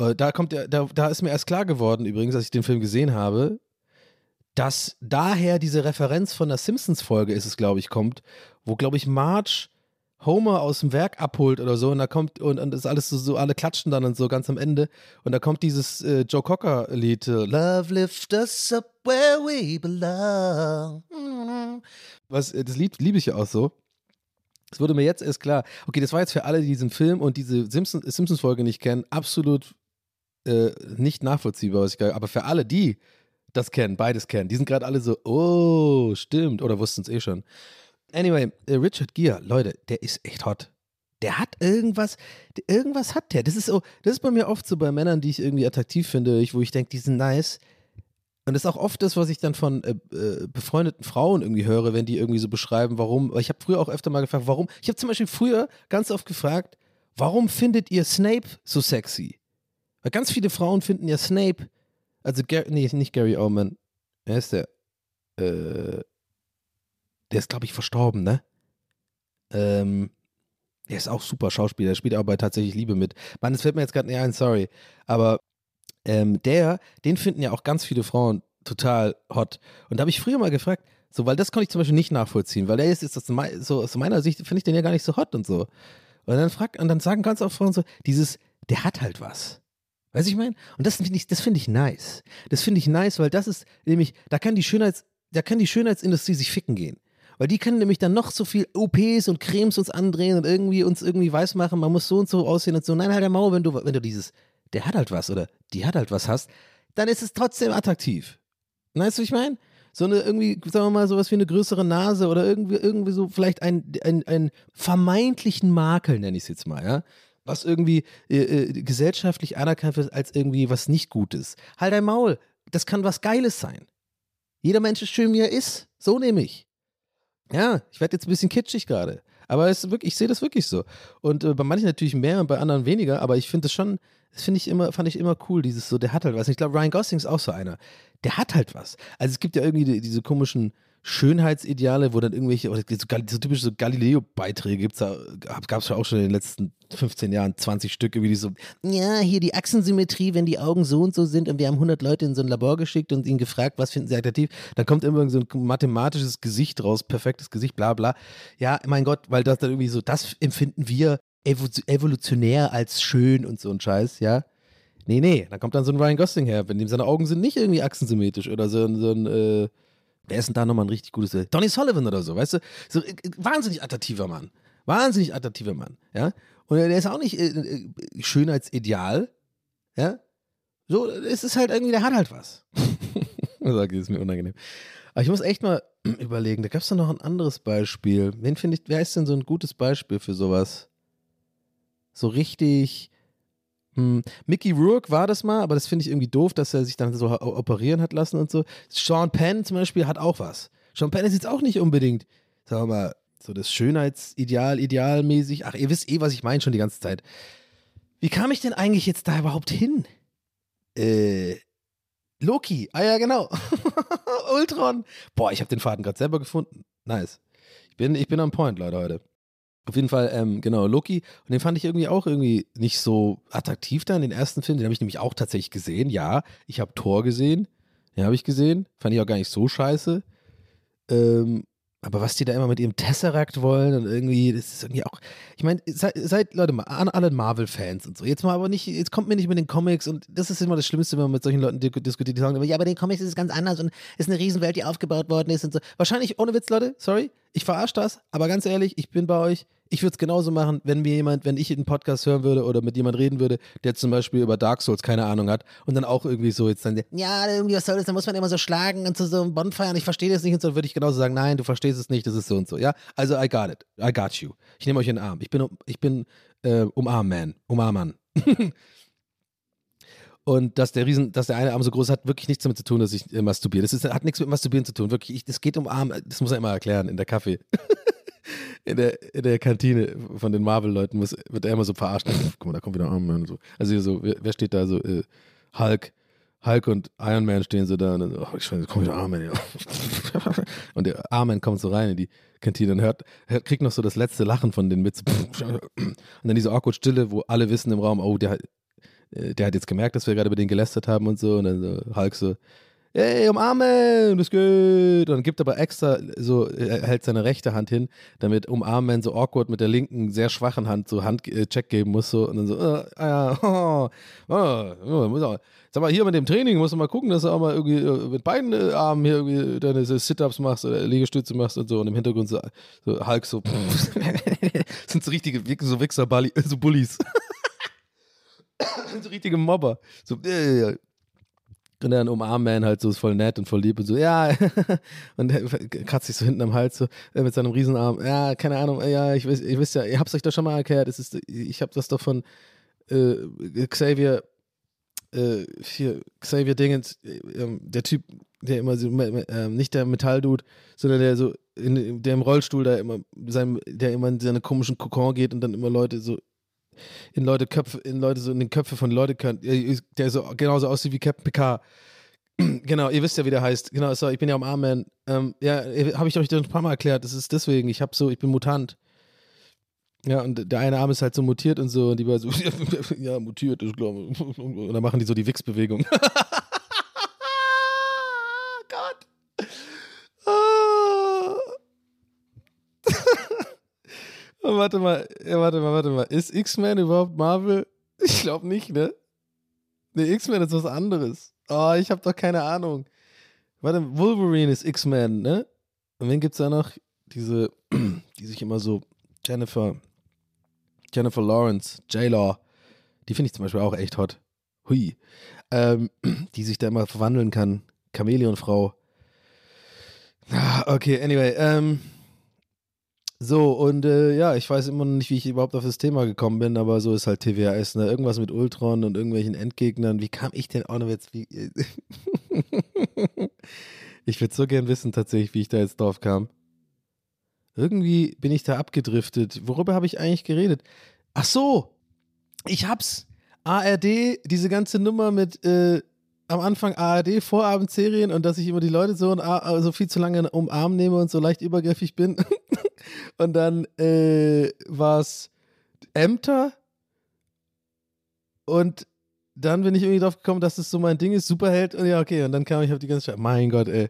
Da ist mir erst klar geworden, übrigens, als ich den Film gesehen habe, dass daher diese Referenz von der Simpsons-Folge ist es, glaube ich, kommt, wo, glaube ich, Marge Homer aus dem Werk abholt oder so und da kommt und das ist alles so, alle klatschen dann und so ganz am Ende und da kommt dieses Joe Cocker-Lied Love lift us up where we belong. Das Lied liebe ich ja auch so. Das wurde mir jetzt erst klar. Okay, das war jetzt für alle, die diesen Film und diese Simpsons-Folge nicht kennen, absolut nicht nachvollziehbar, aber für alle, die das kennen, beides kennen, die sind gerade alle so, oh, stimmt, oder wussten es eh schon. Anyway, Richard Gere, Leute, der ist echt hot. Der hat irgendwas hat der. Das ist bei mir oft so bei Männern, die ich irgendwie attraktiv finde, wo ich denke, die sind nice. Und das ist auch oft das, was ich dann von befreundeten Frauen irgendwie höre, wenn die irgendwie so beschreiben, warum. Ich habe früher auch öfter mal gefragt, warum. Ich habe zum Beispiel früher ganz oft gefragt, warum findet ihr Snape so sexy? Weil ganz viele Frauen finden ja Snape, also nicht Gary Oldman. Wer ist der? Der ist, glaube ich, verstorben, ne? Der ist auch super Schauspieler, der spielt aber bei Tatsächlich Liebe mit. Mann, das fällt mir jetzt gerade nicht ein, sorry. Aber den finden ja auch ganz viele Frauen total hot. Und da habe ich früher mal gefragt, so, weil das konnte ich zum Beispiel nicht nachvollziehen, weil der ist jetzt so aus meiner Sicht, finde ich den ja gar nicht so hot und so. Und dann sagen ganz oft Frauen so, der hat halt was. Weißt du, ich meine? Und das finde ich nice. Das finde ich nice, weil das ist nämlich, da kann die Schönheitsindustrie sich ficken gehen. Weil die können nämlich dann noch so viel OPs und Cremes uns andrehen und uns irgendwie weismachen, man muss so und so aussehen und so. Nein, halt der Maul, wenn du dieses, der hat halt was oder die hat halt was hast, dann ist es trotzdem attraktiv. Weißt du, was ich meine? So eine irgendwie, sagen wir mal, sowas wie eine größere Nase oder irgendwie so vielleicht einen vermeintlichen Makel, nenne ich es jetzt mal, ja? Was irgendwie gesellschaftlich anerkannt wird als irgendwie was nicht Gutes. Halt dein Maul, das kann was Geiles sein. Jeder Mensch ist schön, wie er ist. So nehme ich. Ja, ich werde jetzt ein bisschen kitschig gerade. Aber ich sehe das wirklich so. Und bei manchen natürlich mehr und bei anderen weniger, aber ich finde das schon, fand ich immer cool, dieses so, der hat halt was. Ich glaube, Ryan Gosling ist auch so einer. Der hat halt was. Also es gibt ja irgendwie diese komischen Schönheitsideale, wo dann irgendwelche, oder so typische so Galileo-Beiträge gab es ja auch schon in den letzten 15 Jahren 20 Stück, irgendwie die so, ja, hier die Achsensymmetrie, wenn die Augen so und so sind und wir haben 100 Leute in so ein Labor geschickt und ihnen gefragt, was finden sie attraktiv, dann kommt immer so ein mathematisches Gesicht raus, perfektes Gesicht, bla bla. Ja, mein Gott, weil das dann irgendwie so, das empfinden wir evolutionär als schön und so ein Scheiß, ja. Nee, da kommt dann so ein Ryan Gosling her, wenn dem seine Augen sind nicht irgendwie achsensymmetrisch oder so ein wer ist denn da nochmal ein richtig gutes Donny Sullivan oder so, weißt du? So wahnsinnig attraktiver Mann. Ja? Und der ist auch nicht Schönheitsideal, ja? So, es ist halt irgendwie, der hat halt was. Das ist mir unangenehm. Aber ich muss echt mal überlegen, da gab es doch noch ein anderes Beispiel. Wer ist denn so ein gutes Beispiel für sowas? So richtig. Mickey Rourke war das mal, aber das finde ich irgendwie doof, dass er sich dann so operieren hat lassen und so. Sean Penn zum Beispiel hat auch was. Sean Penn ist jetzt auch nicht unbedingt, sagen wir mal, so das idealmäßig. Ach, ihr wisst was ich meine schon die ganze Zeit. Wie kam ich denn eigentlich jetzt da überhaupt hin? Loki. Ah ja, genau. Ultron. Boah, ich habe den Faden gerade selber gefunden. Nice. Ich bin on point, Leute, heute. Auf jeden Fall, genau, Loki. Und den fand ich auch nicht so attraktiv da in den ersten Film. Den habe ich nämlich auch tatsächlich gesehen. Ja, ich habe Thor gesehen. Den habe ich gesehen. Fand ich auch gar nicht so scheiße. Aber was die da immer mit ihrem Tesseract wollen und irgendwie, das ist irgendwie auch, ich meine, seid Leute mal, an alle Marvel-Fans und so, jetzt mal aber nicht, jetzt kommt mir nicht mit den Comics und das ist immer das Schlimmste, wenn man mit solchen Leuten diskutiert, die sagen immer, ja, bei den Comics ist es ganz anders und ist eine Riesenwelt, die aufgebaut worden ist und so. Wahrscheinlich, ohne Witz, Leute, sorry, ich verarsche das, aber ganz ehrlich, ich bin bei euch, ich würde es genauso machen, wenn ich einen Podcast hören würde oder mit jemand reden würde, der zum Beispiel über Dark Souls keine Ahnung hat und dann auch irgendwie so jetzt dann, ja, irgendwie was soll das, da muss man immer so schlagen und so einem Bonfire und ich verstehe das nicht und so, würde ich genauso sagen, nein, du verstehst es nicht, das ist so und so, ja, also I got it, I got you, ich nehme euch in den Arm, ich bin Umarm-Man. Und dass der eine Arm so groß hat, wirklich nichts damit zu tun, dass ich masturbiere. Hat nichts mit Masturbieren zu tun, wirklich. Das geht um Arm, das muss er immer erklären in der Kaffee. In der Kantine von den Marvel-Leuten wird er immer so verarscht. Guck mal, da kommt wieder Iron Man und so. Also hier so, wer steht da so? Hulk und Iron Man stehen so da und dann so, oh, da kommt wieder Iron Man. Ja. Und der Iron Man kommt so rein in die Kantine und kriegt noch so das letzte Lachen von den mit. Und dann diese awkward Stille, wo alle wissen im Raum, oh, der hat jetzt gemerkt, dass wir gerade über den gelästert haben und so. Und dann so Hulk so, hey, umarmen, das geht. Und dann gibt aber extra so, er hält seine rechte Hand hin, damit umarmen so awkward mit der linken, sehr schwachen Hand so Handcheck geben muss. So. Und dann so, muss auch, sag mal, hier mit dem Training musst du mal gucken, dass du auch mal irgendwie mit beiden Armen hier irgendwie deine Sit-Ups machst oder Liegestütze machst und so. Und im Hintergrund so Hulk so, sind so richtige, so Wichser-Bullies. So richtige Mobber. So, und dann umarmt man halt so, ist voll nett und voll lieb und so, ja. Und kratzt sich so hinten am Hals so mit seinem Riesenarm. Ja, keine Ahnung, ja, ich wisst ja, ihr habt's euch doch schon mal erklärt. Ich hab das doch von Xavier Dingens, der Typ, der immer so, nicht der Metalldude, sondern der so, der im Rollstuhl der immer in seine komischen Kokon geht und dann immer Leute so in den Köpfe von Leute könnt, der so genauso aussieht wie Captain Picard. Genau, ihr wisst ja, wie der heißt. Genau, sorry, ich bin ja am Arm-Man. Ja, habe ich euch das ein paar Mal erklärt. Das ist deswegen, ich bin Mutant. Ja, und der eine Arm ist halt so mutiert und so, und die war so, ja, mutiert, ich glaube. Und dann machen die so die Wichsbewegung. Gott. Warte mal. Ist X-Men überhaupt Marvel? Ich glaube nicht, ne? Ne, X-Men ist was anderes. Oh, ich habe doch keine Ahnung. Warte, Wolverine ist X-Men, ne? Und wen gibt's da noch? Diese, die sich immer so, Jennifer Lawrence, J-Law, die finde ich zum Beispiel auch echt hot. Hui. Die sich da immer verwandeln kann. Chamäleonfrau. Okay, anyway, so, und ja, ich weiß immer noch nicht, wie ich überhaupt auf das Thema gekommen bin, aber so ist halt TWHS, ne? Irgendwas mit Ultron und irgendwelchen Endgegnern. Wie kam ich denn auch noch jetzt? Ich würde so gern wissen, tatsächlich, wie ich da jetzt drauf kam. Irgendwie bin ich da abgedriftet. Worüber habe ich eigentlich geredet? Ach so, ich hab's. ARD, diese ganze Nummer mit am Anfang ARD-Vorabendserien und dass ich immer die Leute so viel zu lange umarmen nehme und so leicht übergriffig bin. Und dann war es Ämter und dann bin ich irgendwie drauf gekommen, dass das so mein Ding ist, Superheld und ja, okay, und dann kam ich auf die ganze Zeit, mein Gott, ey.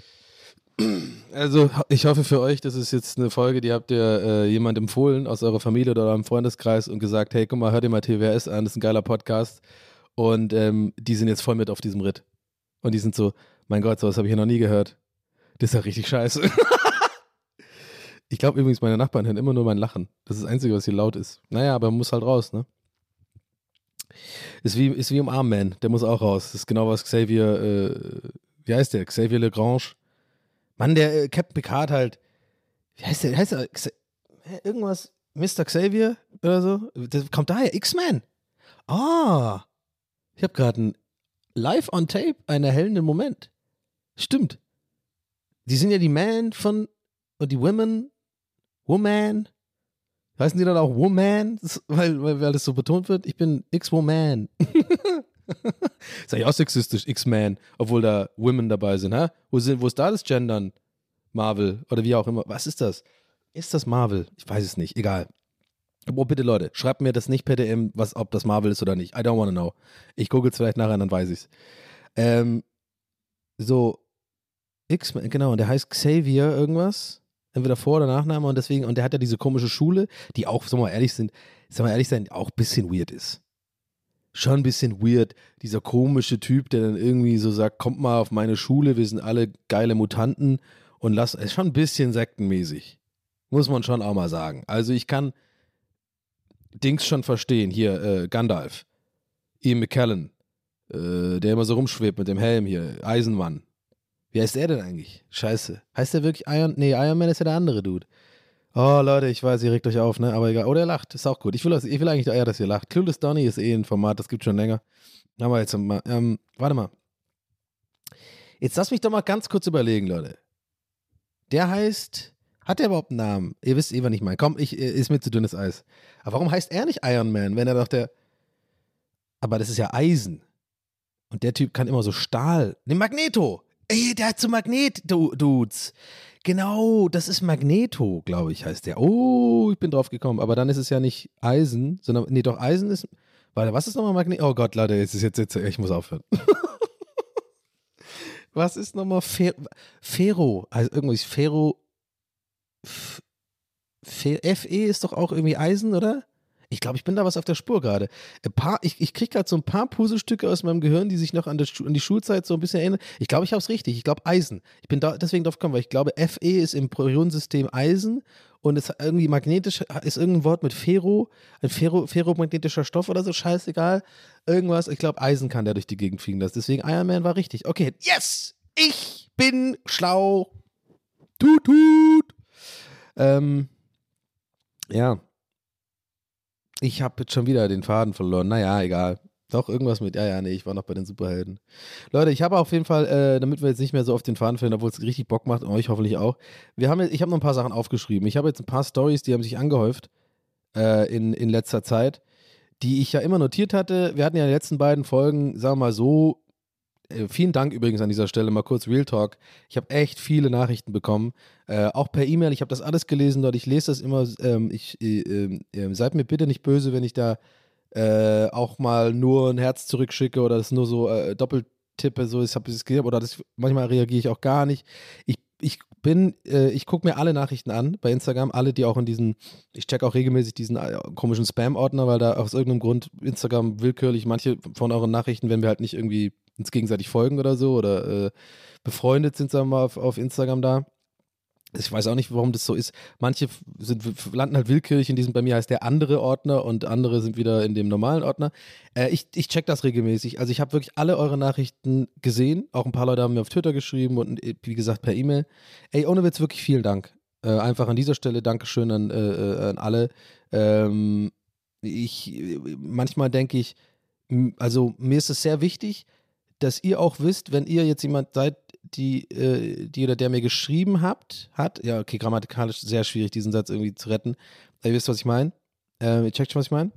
Also, ich hoffe für euch, das ist jetzt eine Folge, die habt ihr jemand empfohlen aus eurer Familie oder eurem Freundeskreis und gesagt, hey, guck mal, hör dir mal TWS an, das ist ein geiler Podcast und die sind jetzt voll mit auf diesem Ritt. Und die sind so, mein Gott, sowas habe ich ja noch nie gehört. Das ist ja richtig scheiße. Ich glaube übrigens, meine Nachbarn hören immer nur mein Lachen. Das ist das Einzige, was hier laut ist. Naja, aber man muss halt raus, ne? Ist wie im Arm-Man, der muss auch raus. Das ist genau was Xavier, wie heißt der? Xavier Lagrange. Mann, der Captain Picard halt. Wie heißt der? Irgendwas, Mr. Xavier oder so? Das kommt daher, X-Men. Ah, ich habe gerade einen live on tape, einen erhellenden Moment. Stimmt. Die sind ja die Man von, und die Woman. Heißen die dann auch Woman? Weil das so betont wird? Ich bin X-Woman. Ist ja auch sexistisch, X-Man, obwohl da Women dabei sind, hä? Wo ist da das Gendern? Marvel oder wie auch immer. Was ist das? Ist das Marvel? Ich weiß es nicht. Egal. Oh, bitte Leute, schreibt mir das nicht per DM, ob das Marvel ist oder nicht. I don't wanna know. Ich google es vielleicht nachher, dann weiß ich's. So, X-Men, genau, und der heißt Xavier irgendwas. entweder Vor- oder Nachname und deswegen, und der hat ja diese komische Schule, die auch, sollen wir ehrlich sein, auch ein bisschen weird ist. Schon ein bisschen weird, dieser komische Typ, der dann irgendwie so sagt, kommt mal auf meine Schule, wir sind alle geile Mutanten und ist schon ein bisschen sektenmäßig. Muss man schon auch mal sagen. Also ich kann Dings schon verstehen, hier, Gandalf, Ian McKellen, der immer so rumschwebt mit dem Helm hier, Eisenmann. Wie heißt der denn eigentlich? Scheiße. Heißt der wirklich Iron? Nee, Iron Man ist ja der andere Dude. Oh, Leute, ich weiß, ihr regt euch auf, ne? Aber egal. Oder er lacht, ist auch gut. Ich will eigentlich eher, dass ihr lacht. Clueless Donny ist ein Format, das gibt schon länger. Aber jetzt mal, warte mal. Jetzt lass mich doch mal ganz kurz überlegen, Leute. Der heißt, hat der überhaupt einen Namen? Ihr wisst was ich meine. Komm, ist mir zu dünnes Eis. Aber warum heißt er nicht Iron Man, wenn er doch aber das ist ja Eisen. Und der Typ kann immer so Stahl. Ne, Magneto! Ey, der hat so Magnet-Dudes. Genau, das ist Magneto, glaube ich, heißt der. Oh, ich bin drauf gekommen. Aber dann ist es ja nicht Eisen, sondern, nee, doch, Eisen ist, warte, was ist nochmal Magneto? Oh Gott, Leute, jetzt, ich muss aufhören. Was ist nochmal Ferro? Also irgendwas, Ferro, Fe ist doch auch irgendwie Eisen, oder? Ich glaube, ich bin da was auf der Spur gerade. Ich kriege gerade so ein paar Puzzlestücke aus meinem Gehirn, die sich noch an die Schulzeit so ein bisschen erinnern. Ich glaube, ich habe es richtig. Ich glaube Eisen. Ich bin deswegen drauf gekommen, weil ich glaube, Fe ist im Periodensystem Eisen und es irgendwie magnetisch, ist irgendein Wort mit Ferro, ein ferromagnetischer Stoff oder so, scheißegal. Irgendwas. Ich glaube, Eisen kann der durch die Gegend fliegen lassen. Deswegen Iron Man war richtig. Okay, yes! Ich bin schlau. Tut. Ja. Ich habe jetzt schon wieder den Faden verloren. Naja, egal. Doch, irgendwas mit, nee, ich war noch bei den Superhelden. Leute, ich habe auf jeden Fall, damit wir jetzt nicht mehr so auf den Faden verlieren, obwohl es richtig Bock macht, und euch hoffentlich auch. Ich habe noch ein paar Sachen aufgeschrieben. Ich habe jetzt ein paar Storys, die haben sich angehäuft in letzter Zeit, die ich ja immer notiert hatte. Wir hatten ja in den letzten beiden Folgen, sagen wir mal so, vielen Dank übrigens an dieser Stelle, mal kurz Real Talk. Ich habe echt viele Nachrichten bekommen, auch per E-Mail. Ich habe das alles gelesen dort. Ich lese das immer. Seid mir bitte nicht böse, wenn ich da auch mal nur ein Herz zurückschicke oder das nur so doppelt tippe. So, ich habe es gesehen, oder manchmal reagiere ich auch gar nicht. Ich gucke mir alle Nachrichten an bei Instagram, alle, die auch ich checke auch regelmäßig diesen komischen Spam-Ordner, weil da aus irgendeinem Grund Instagram willkürlich manche von euren Nachrichten, wenn wir halt nicht irgendwie uns gegenseitig folgen oder so oder befreundet sind, sagen wir mal, auf Instagram da. Ich weiß auch nicht, warum das so ist. Manche landen halt willkürlich in diesem, bei mir heißt der andere Ordner und andere sind wieder in dem normalen Ordner. Ich check das regelmäßig. Also ich habe wirklich alle eure Nachrichten gesehen. Auch ein paar Leute haben mir auf Twitter geschrieben und wie gesagt per E-Mail. Ey, ohne Witz, wirklich vielen Dank. Einfach an dieser Stelle Dankeschön an alle. Manchmal denke ich, also mir ist es sehr wichtig, dass ihr auch wisst, wenn ihr jetzt jemand seid, die oder der mir geschrieben hat, ja, okay, grammatikalisch sehr schwierig, diesen Satz irgendwie zu retten. Ihr wisst, was ich meine? Ihr checkt schon, was ich meine?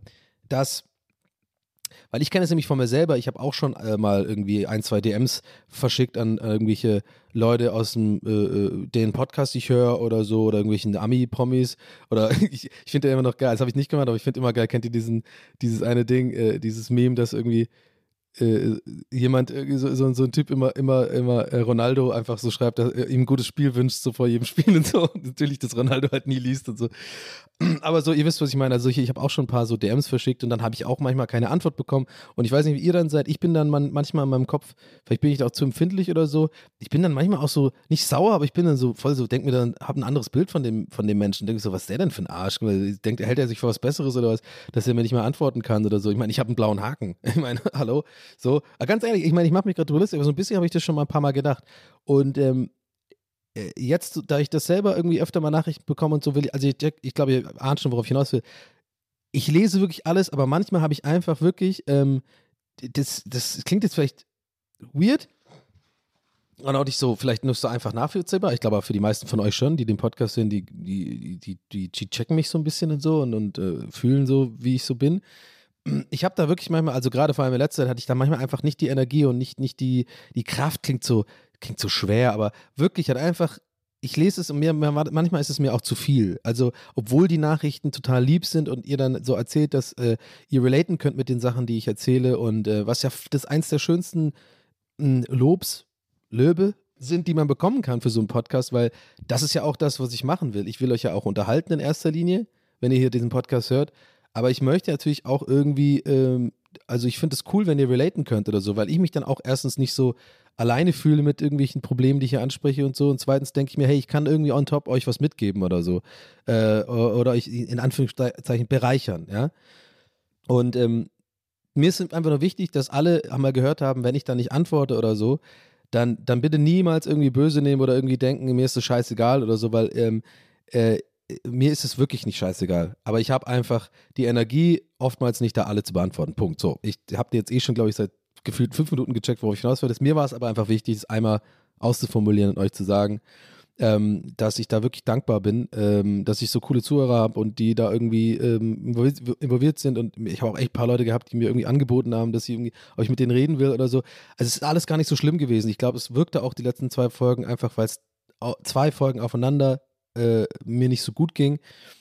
Weil ich kenne es nämlich von mir selber, ich habe auch schon mal irgendwie 1, 2 DMs verschickt an irgendwelche Leute aus den Podcast, die ich höre oder so, oder irgendwelchen Ami-Promis oder ich finde ja immer noch geil, das habe ich nicht gemacht, aber ich finde immer geil, kennt ihr dieses eine Ding, dieses Meme, das irgendwie jemand, so ein Typ immer Ronaldo einfach so schreibt, dass er ihm ein gutes Spiel wünscht, so vor jedem Spiel und so. Und natürlich, dass Ronaldo halt nie liest und so. Aber so, ihr wisst, was ich meine. Also ich habe auch schon ein paar so DMs verschickt und dann habe ich auch manchmal keine Antwort bekommen. Und ich weiß nicht, wie ihr dann seid. Ich bin dann manchmal in meinem Kopf, vielleicht bin ich da auch zu empfindlich oder so. Ich bin dann manchmal auch so, nicht sauer, aber ich bin dann so voll so, denke mir dann, habe ein anderes Bild von dem Menschen. Denke so, was ist der denn für ein Arsch? Hält er sich vor was Besseres oder was, dass er mir nicht mal antworten kann oder so. Ich meine, ich habe einen blauen Haken. Ich meine, hallo? So, aber ganz ehrlich, ich meine, ich mache mich gerade drüber lustig, aber so ein bisschen habe ich das schon mal ein paar Mal gedacht. Und jetzt, da ich das selber irgendwie öfter mal Nachrichten bekomme und so will, also ich glaube, ihr ahnt schon, worauf ich hinaus will. Ich lese wirklich alles, aber manchmal habe ich einfach wirklich, das klingt jetzt vielleicht weird und auch nicht so, vielleicht nur so einfach nachvollziehbar. Ich glaube, auch für die meisten von euch schon, die den Podcast hören, die checken mich so ein bisschen und so und fühlen so, wie ich so bin. Ich habe da wirklich manchmal, also gerade vor allem in letzter Zeit, hatte ich da manchmal einfach nicht die Energie und nicht die Kraft, klingt so schwer, aber wirklich halt einfach, ich lese es und manchmal ist es mir auch zu viel. Also, obwohl die Nachrichten total lieb sind und ihr dann so erzählt, dass ihr relaten könnt mit den Sachen, die ich erzähle und was ja das eins der schönsten Lobe sind, die man bekommen kann für so einen Podcast, weil das ist ja auch das, was ich machen will. Ich will euch ja auch unterhalten in erster Linie, wenn ihr hier diesen Podcast hört, aber ich möchte natürlich auch irgendwie, also ich finde es cool, wenn ihr relaten könnt oder so, weil ich mich dann auch erstens nicht so alleine fühle mit irgendwelchen Problemen, die ich hier anspreche und so, und zweitens denke ich mir, hey, ich kann irgendwie on top euch was mitgeben oder so, oder euch in Anführungszeichen bereichern, ja, und mir ist einfach nur wichtig, dass alle mal gehört haben, wenn ich dann nicht antworte oder so, dann bitte niemals irgendwie böse nehmen oder irgendwie denken, mir ist das scheißegal oder so, weil mir ist es wirklich nicht scheißegal. Aber ich habe einfach die Energie, oftmals nicht da alle zu beantworten. Punkt. So, ich habe jetzt schon, glaube ich, seit gefühlt 5 Minuten gecheckt, worauf ich hinaus will. Mir war es aber einfach wichtig, es einmal auszuformulieren und euch zu sagen, dass ich da wirklich dankbar bin, dass ich so coole Zuhörer habe und die da irgendwie involviert sind, und ich habe auch echt ein paar Leute gehabt, die mir irgendwie angeboten haben, dass ich irgendwie, ob ich mit denen reden will oder so. Also es ist alles gar nicht so schlimm gewesen. Ich glaube, es wirkte auch die letzten 2 Folgen einfach, weil es 2 Folgen aufeinander mir nicht so gut ging.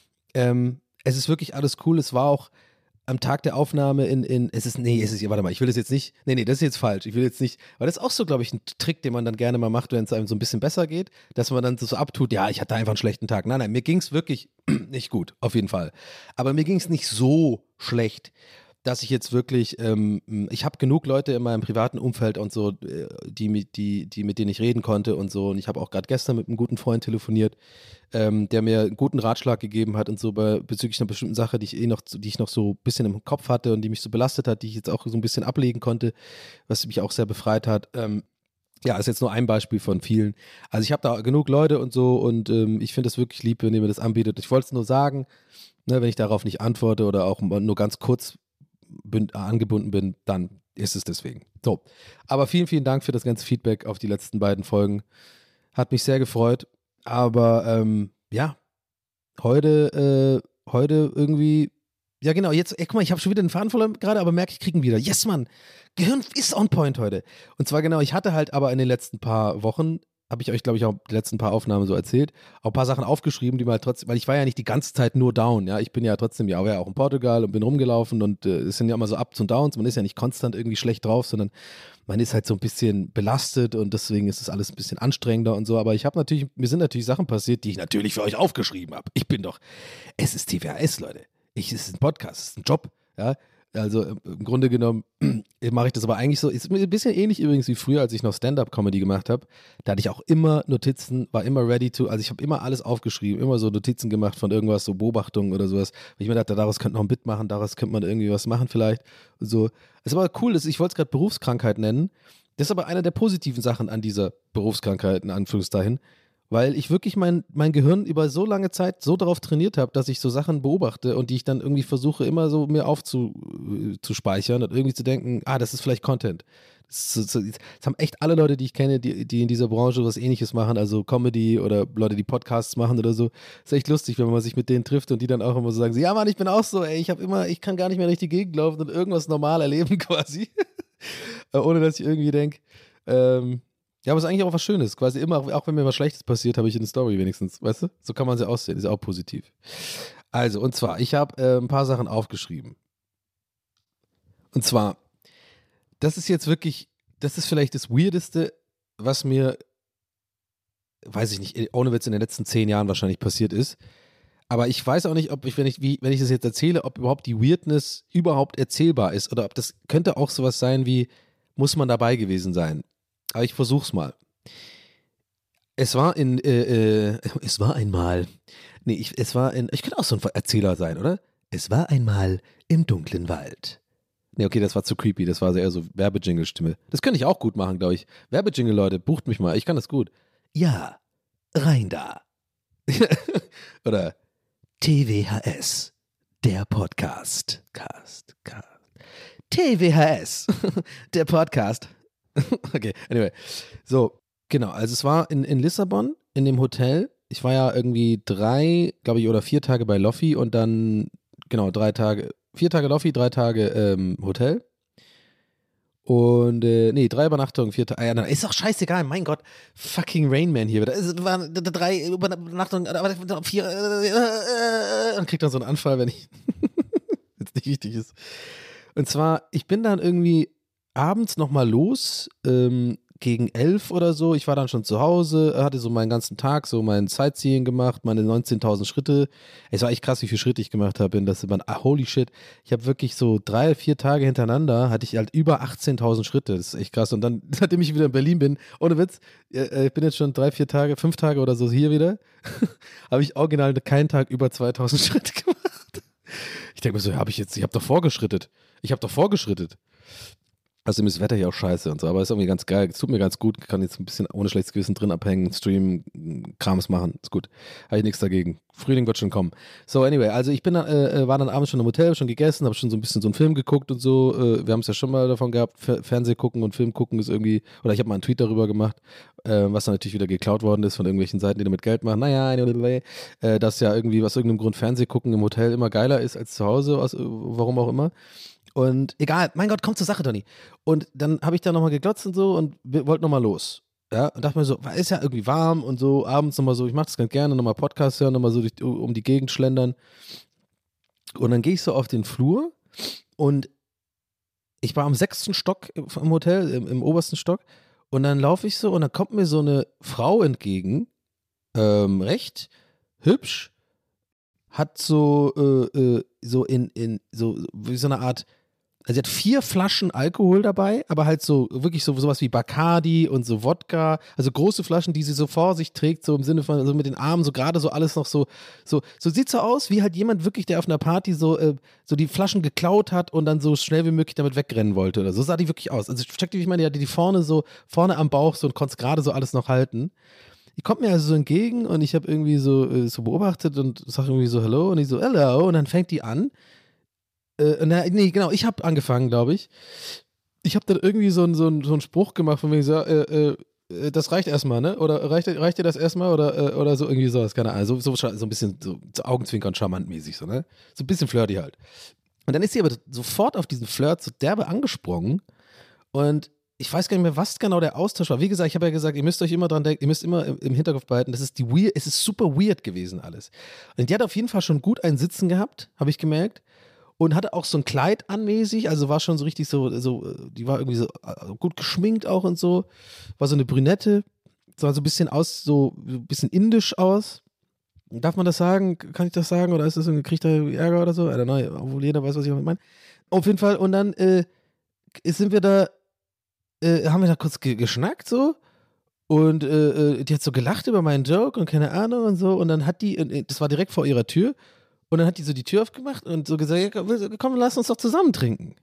Es ist wirklich alles cool. Es war auch am Tag der Aufnahme warte mal, ich will das jetzt nicht, das ist jetzt falsch, ich will jetzt nicht, weil das ist auch so, glaube ich, ein Trick, den man dann gerne mal macht, wenn es einem so ein bisschen besser geht, dass man dann so abtut, ja, ich hatte einfach einen schlechten Tag. Nein, mir ging es wirklich nicht gut, auf jeden Fall. Aber mir ging es nicht so schlecht, dass ich jetzt wirklich, ich habe genug Leute in meinem privaten Umfeld und so, mit denen ich reden konnte und so, und ich habe auch gerade gestern mit einem guten Freund telefoniert, der mir einen guten Ratschlag gegeben hat und so bezüglich einer bestimmten Sache, die ich noch so ein bisschen im Kopf hatte und die mich so belastet hat, die ich jetzt auch so ein bisschen ablegen konnte, was mich auch sehr befreit hat. Ja, ist jetzt nur ein Beispiel von vielen. Also ich habe da genug Leute und so, und ich finde es wirklich lieb, wenn ihr mir das anbietet. Ich wollte es nur sagen, ne, wenn ich darauf nicht antworte oder auch nur ganz kurz angebunden bin, dann ist es deswegen. So, aber vielen, vielen Dank für das ganze Feedback auf die letzten beiden Folgen. Hat mich sehr gefreut, aber ja, heute irgendwie, ja genau, jetzt, guck mal, ich habe schon wieder den Faden verloren gerade, aber merke, ich kriege ihn wieder. Yes, Mann, Gehirn ist on point heute. Und zwar genau, ich hatte halt aber in den letzten paar Wochen, habe ich euch, glaube ich, auch die letzten paar Aufnahmen so erzählt, auch ein paar Sachen aufgeschrieben, die mal trotzdem, weil ich war ja nicht die ganze Zeit nur down, ja, ich bin ja trotzdem, ja, war ja auch in Portugal und bin rumgelaufen, und es sind ja immer so Ups und Downs, man ist ja nicht konstant irgendwie schlecht drauf, sondern man ist halt so ein bisschen belastet, und deswegen ist das alles ein bisschen anstrengender und so, aber mir sind natürlich Sachen passiert, die ich natürlich für euch aufgeschrieben habe. Es ist TVHS, Leute. Es ist ein Podcast, es ist ein Job, ja. Also im Grunde genommen mache ich das aber eigentlich so, ist ein bisschen ähnlich übrigens wie früher, als ich noch Stand-Up-Comedy gemacht habe. Da hatte ich auch immer Notizen, war immer ready to, also ich habe immer alles aufgeschrieben, immer so Notizen gemacht von irgendwas, so Beobachtungen oder sowas. Weil ich mir dachte, daraus könnte man noch ein Bit machen, daraus könnte man irgendwie was machen vielleicht. Und so. Das ist aber cool, ich wollte es gerade Berufskrankheit nennen. Das ist aber eine der positiven Sachen an dieser Berufskrankheit, in Anführungszeichen. Weil ich wirklich mein Gehirn über so lange Zeit so darauf trainiert habe, dass ich so Sachen beobachte und die ich dann irgendwie versuche, immer so mir aufzuspeichern und irgendwie zu denken, das ist vielleicht Content. Das haben echt alle Leute, die ich kenne, die in dieser Branche was Ähnliches machen, also Comedy oder Leute, die Podcasts machen oder so. Ist echt lustig, wenn man sich mit denen trifft und die dann auch immer so sagen, ja Mann, ich bin auch so, ey, ich kann gar nicht mehr durch die Gegend laufen und irgendwas normal erleben quasi. Ohne dass ich irgendwie denke, ja, aber es ist eigentlich auch was Schönes. Quasi immer, auch wenn mir was Schlechtes passiert, habe ich eine Story wenigstens. Weißt du? So kann man sie aussehen. Ist ja auch positiv. Also, und zwar, ich habe ein paar Sachen aufgeschrieben. Und zwar, das ist vielleicht das Weirdeste, was mir, weiß ich nicht, ohne Witz in den letzten 10 Jahren wahrscheinlich passiert ist. Aber ich weiß auch nicht, wenn ich das jetzt erzähle, ob überhaupt die Weirdness überhaupt erzählbar ist. Oder ob das könnte auch sowas sein wie, muss man dabei gewesen sein. Aber ich versuch's mal. Es war einmal. Ich könnte auch so ein Erzähler sein, oder? Es war einmal im dunklen Wald. Nee, okay, das war zu creepy. Das war eher so Werbejingle-Stimme. Das könnte ich auch gut machen, glaube ich. Werbejingle, Leute, bucht mich mal. Ich kann das gut. Ja, rein da. Oder TVHS, der Podcast. TVHS, der Podcast. Okay, anyway. So, genau. Also es war in Lissabon, in dem Hotel. Ich war ja irgendwie 3, glaube ich, oder 4 Tage bei Loffi und dann, genau, 4 Tage Loffi, 3 Tage Hotel. Und, 3 Übernachtungen, 4 Tage. Ja, ist doch scheißegal, mein Gott. Fucking Rainman hier wieder. Es waren 3 Übernachtungen, aber 4, und kriegt dann so einen Anfall, wenn ich, jetzt nicht wichtig ist. Und zwar, ich bin dann irgendwie abends nochmal los, gegen 11 oder so. Ich war dann schon zu Hause, hatte so meinen ganzen Tag so mein Sightseeing gemacht, meine 19.000 Schritte. Es war echt krass, wie viele Schritte ich gemacht habe. Holy shit. Ich habe wirklich so 3-4 Tage hintereinander, hatte ich halt über 18.000 Schritte. Das ist echt krass. Und dann, seitdem ich wieder in Berlin bin, ohne Witz, ich bin jetzt schon 3-4 Tage, 5 Tage oder so hier wieder, habe ich original keinen Tag über 2.000 Schritte gemacht. Ich denke mir so, ich habe doch vorgeschrittet. Außerdem ist das Wetter hier auch scheiße und so, aber ist irgendwie ganz geil. Es tut mir ganz gut, kann jetzt ein bisschen ohne schlechtes Gewissen drin abhängen, streamen, Krams machen, ist gut. Habe ich nichts dagegen. Frühling wird schon kommen. So, anyway, also ich bin dann, war dann abends schon im Hotel, schon gegessen, habe schon so ein bisschen so einen Film geguckt und so. Wir haben es ja schon mal davon gehabt, Fernseh gucken und Film gucken ist irgendwie, oder ich habe mal einen Tweet darüber gemacht, was dann natürlich wieder geklaut worden ist von irgendwelchen Seiten, die damit Geld machen. Naja, anyway, dass ja irgendwie aus irgendeinem Grund Fernseh gucken im Hotel immer geiler ist als zu Hause, warum auch immer. Und egal, mein Gott, komm zur Sache, Donny. Und dann habe ich da nochmal geglotzt und so und wollte nochmal los. Ja, und dachte mir so, ist ja irgendwie warm und so, abends nochmal so, ich mache das ganz gerne, nochmal Podcast hören, nochmal so um die Gegend schlendern. Und dann gehe ich so auf den Flur und ich war am 6. Stock im Hotel, im obersten Stock. Und dann laufe ich so und dann kommt mir so eine Frau entgegen, recht hübsch, hat so wie so eine Art, also sie hat 4 Flaschen Alkohol dabei, aber halt so wirklich sowas wie Bacardi und so Wodka, also große Flaschen, die sie so vor sich trägt, so im Sinne von, so mit den Armen, so gerade so alles noch so sieht so aus, wie halt jemand wirklich, der auf einer Party so die Flaschen geklaut hat und dann so schnell wie möglich damit wegrennen wollte oder so sah die wirklich aus. Also check die, wie ich meine, die hatte die vorne am Bauch so und konnte gerade so alles noch halten. Die kommt mir also so entgegen und ich habe irgendwie so beobachtet und sage irgendwie so Hello und ich so Hello und dann fängt die an. Ich habe angefangen, glaube ich. Ich habe dann irgendwie so einen Spruch gemacht von mir so, das reicht erstmal, ne? Oder reicht dir das erstmal oder so irgendwie sowas, keine Ahnung. So ein bisschen so Augenzwinkern charmantmäßig, so, ne? So ein bisschen flirty halt. Und dann ist sie aber sofort auf diesen Flirt so derbe angesprungen und ich weiß gar nicht mehr, was genau der Austausch war. Wie gesagt, ich habe ja gesagt, ihr müsst euch immer dran denken, ihr müsst immer im Hinterkopf behalten, es ist super weird gewesen alles. Und die hat auf jeden Fall schon gut einen Sitzen gehabt, habe ich gemerkt. Und hatte auch so ein Kleid anmäßig, also war schon so richtig so, die war irgendwie so gut geschminkt auch und so. War so eine Brünette, sah so ein bisschen so ein bisschen indisch aus. Darf man das sagen? Kann ich das sagen? Oder ist das irgendwie, kriegt er Ärger oder so? I don't know, obwohl jeder weiß, was ich damit meine. Auf jeden Fall, und dann sind wir da, haben wir da kurz geschnackt so und die hat so gelacht über meinen Joke und keine Ahnung und so und dann hat die, das war direkt vor ihrer Tür und dann hat die so die Tür aufgemacht und so gesagt, ja, komm, lass uns doch zusammen trinken.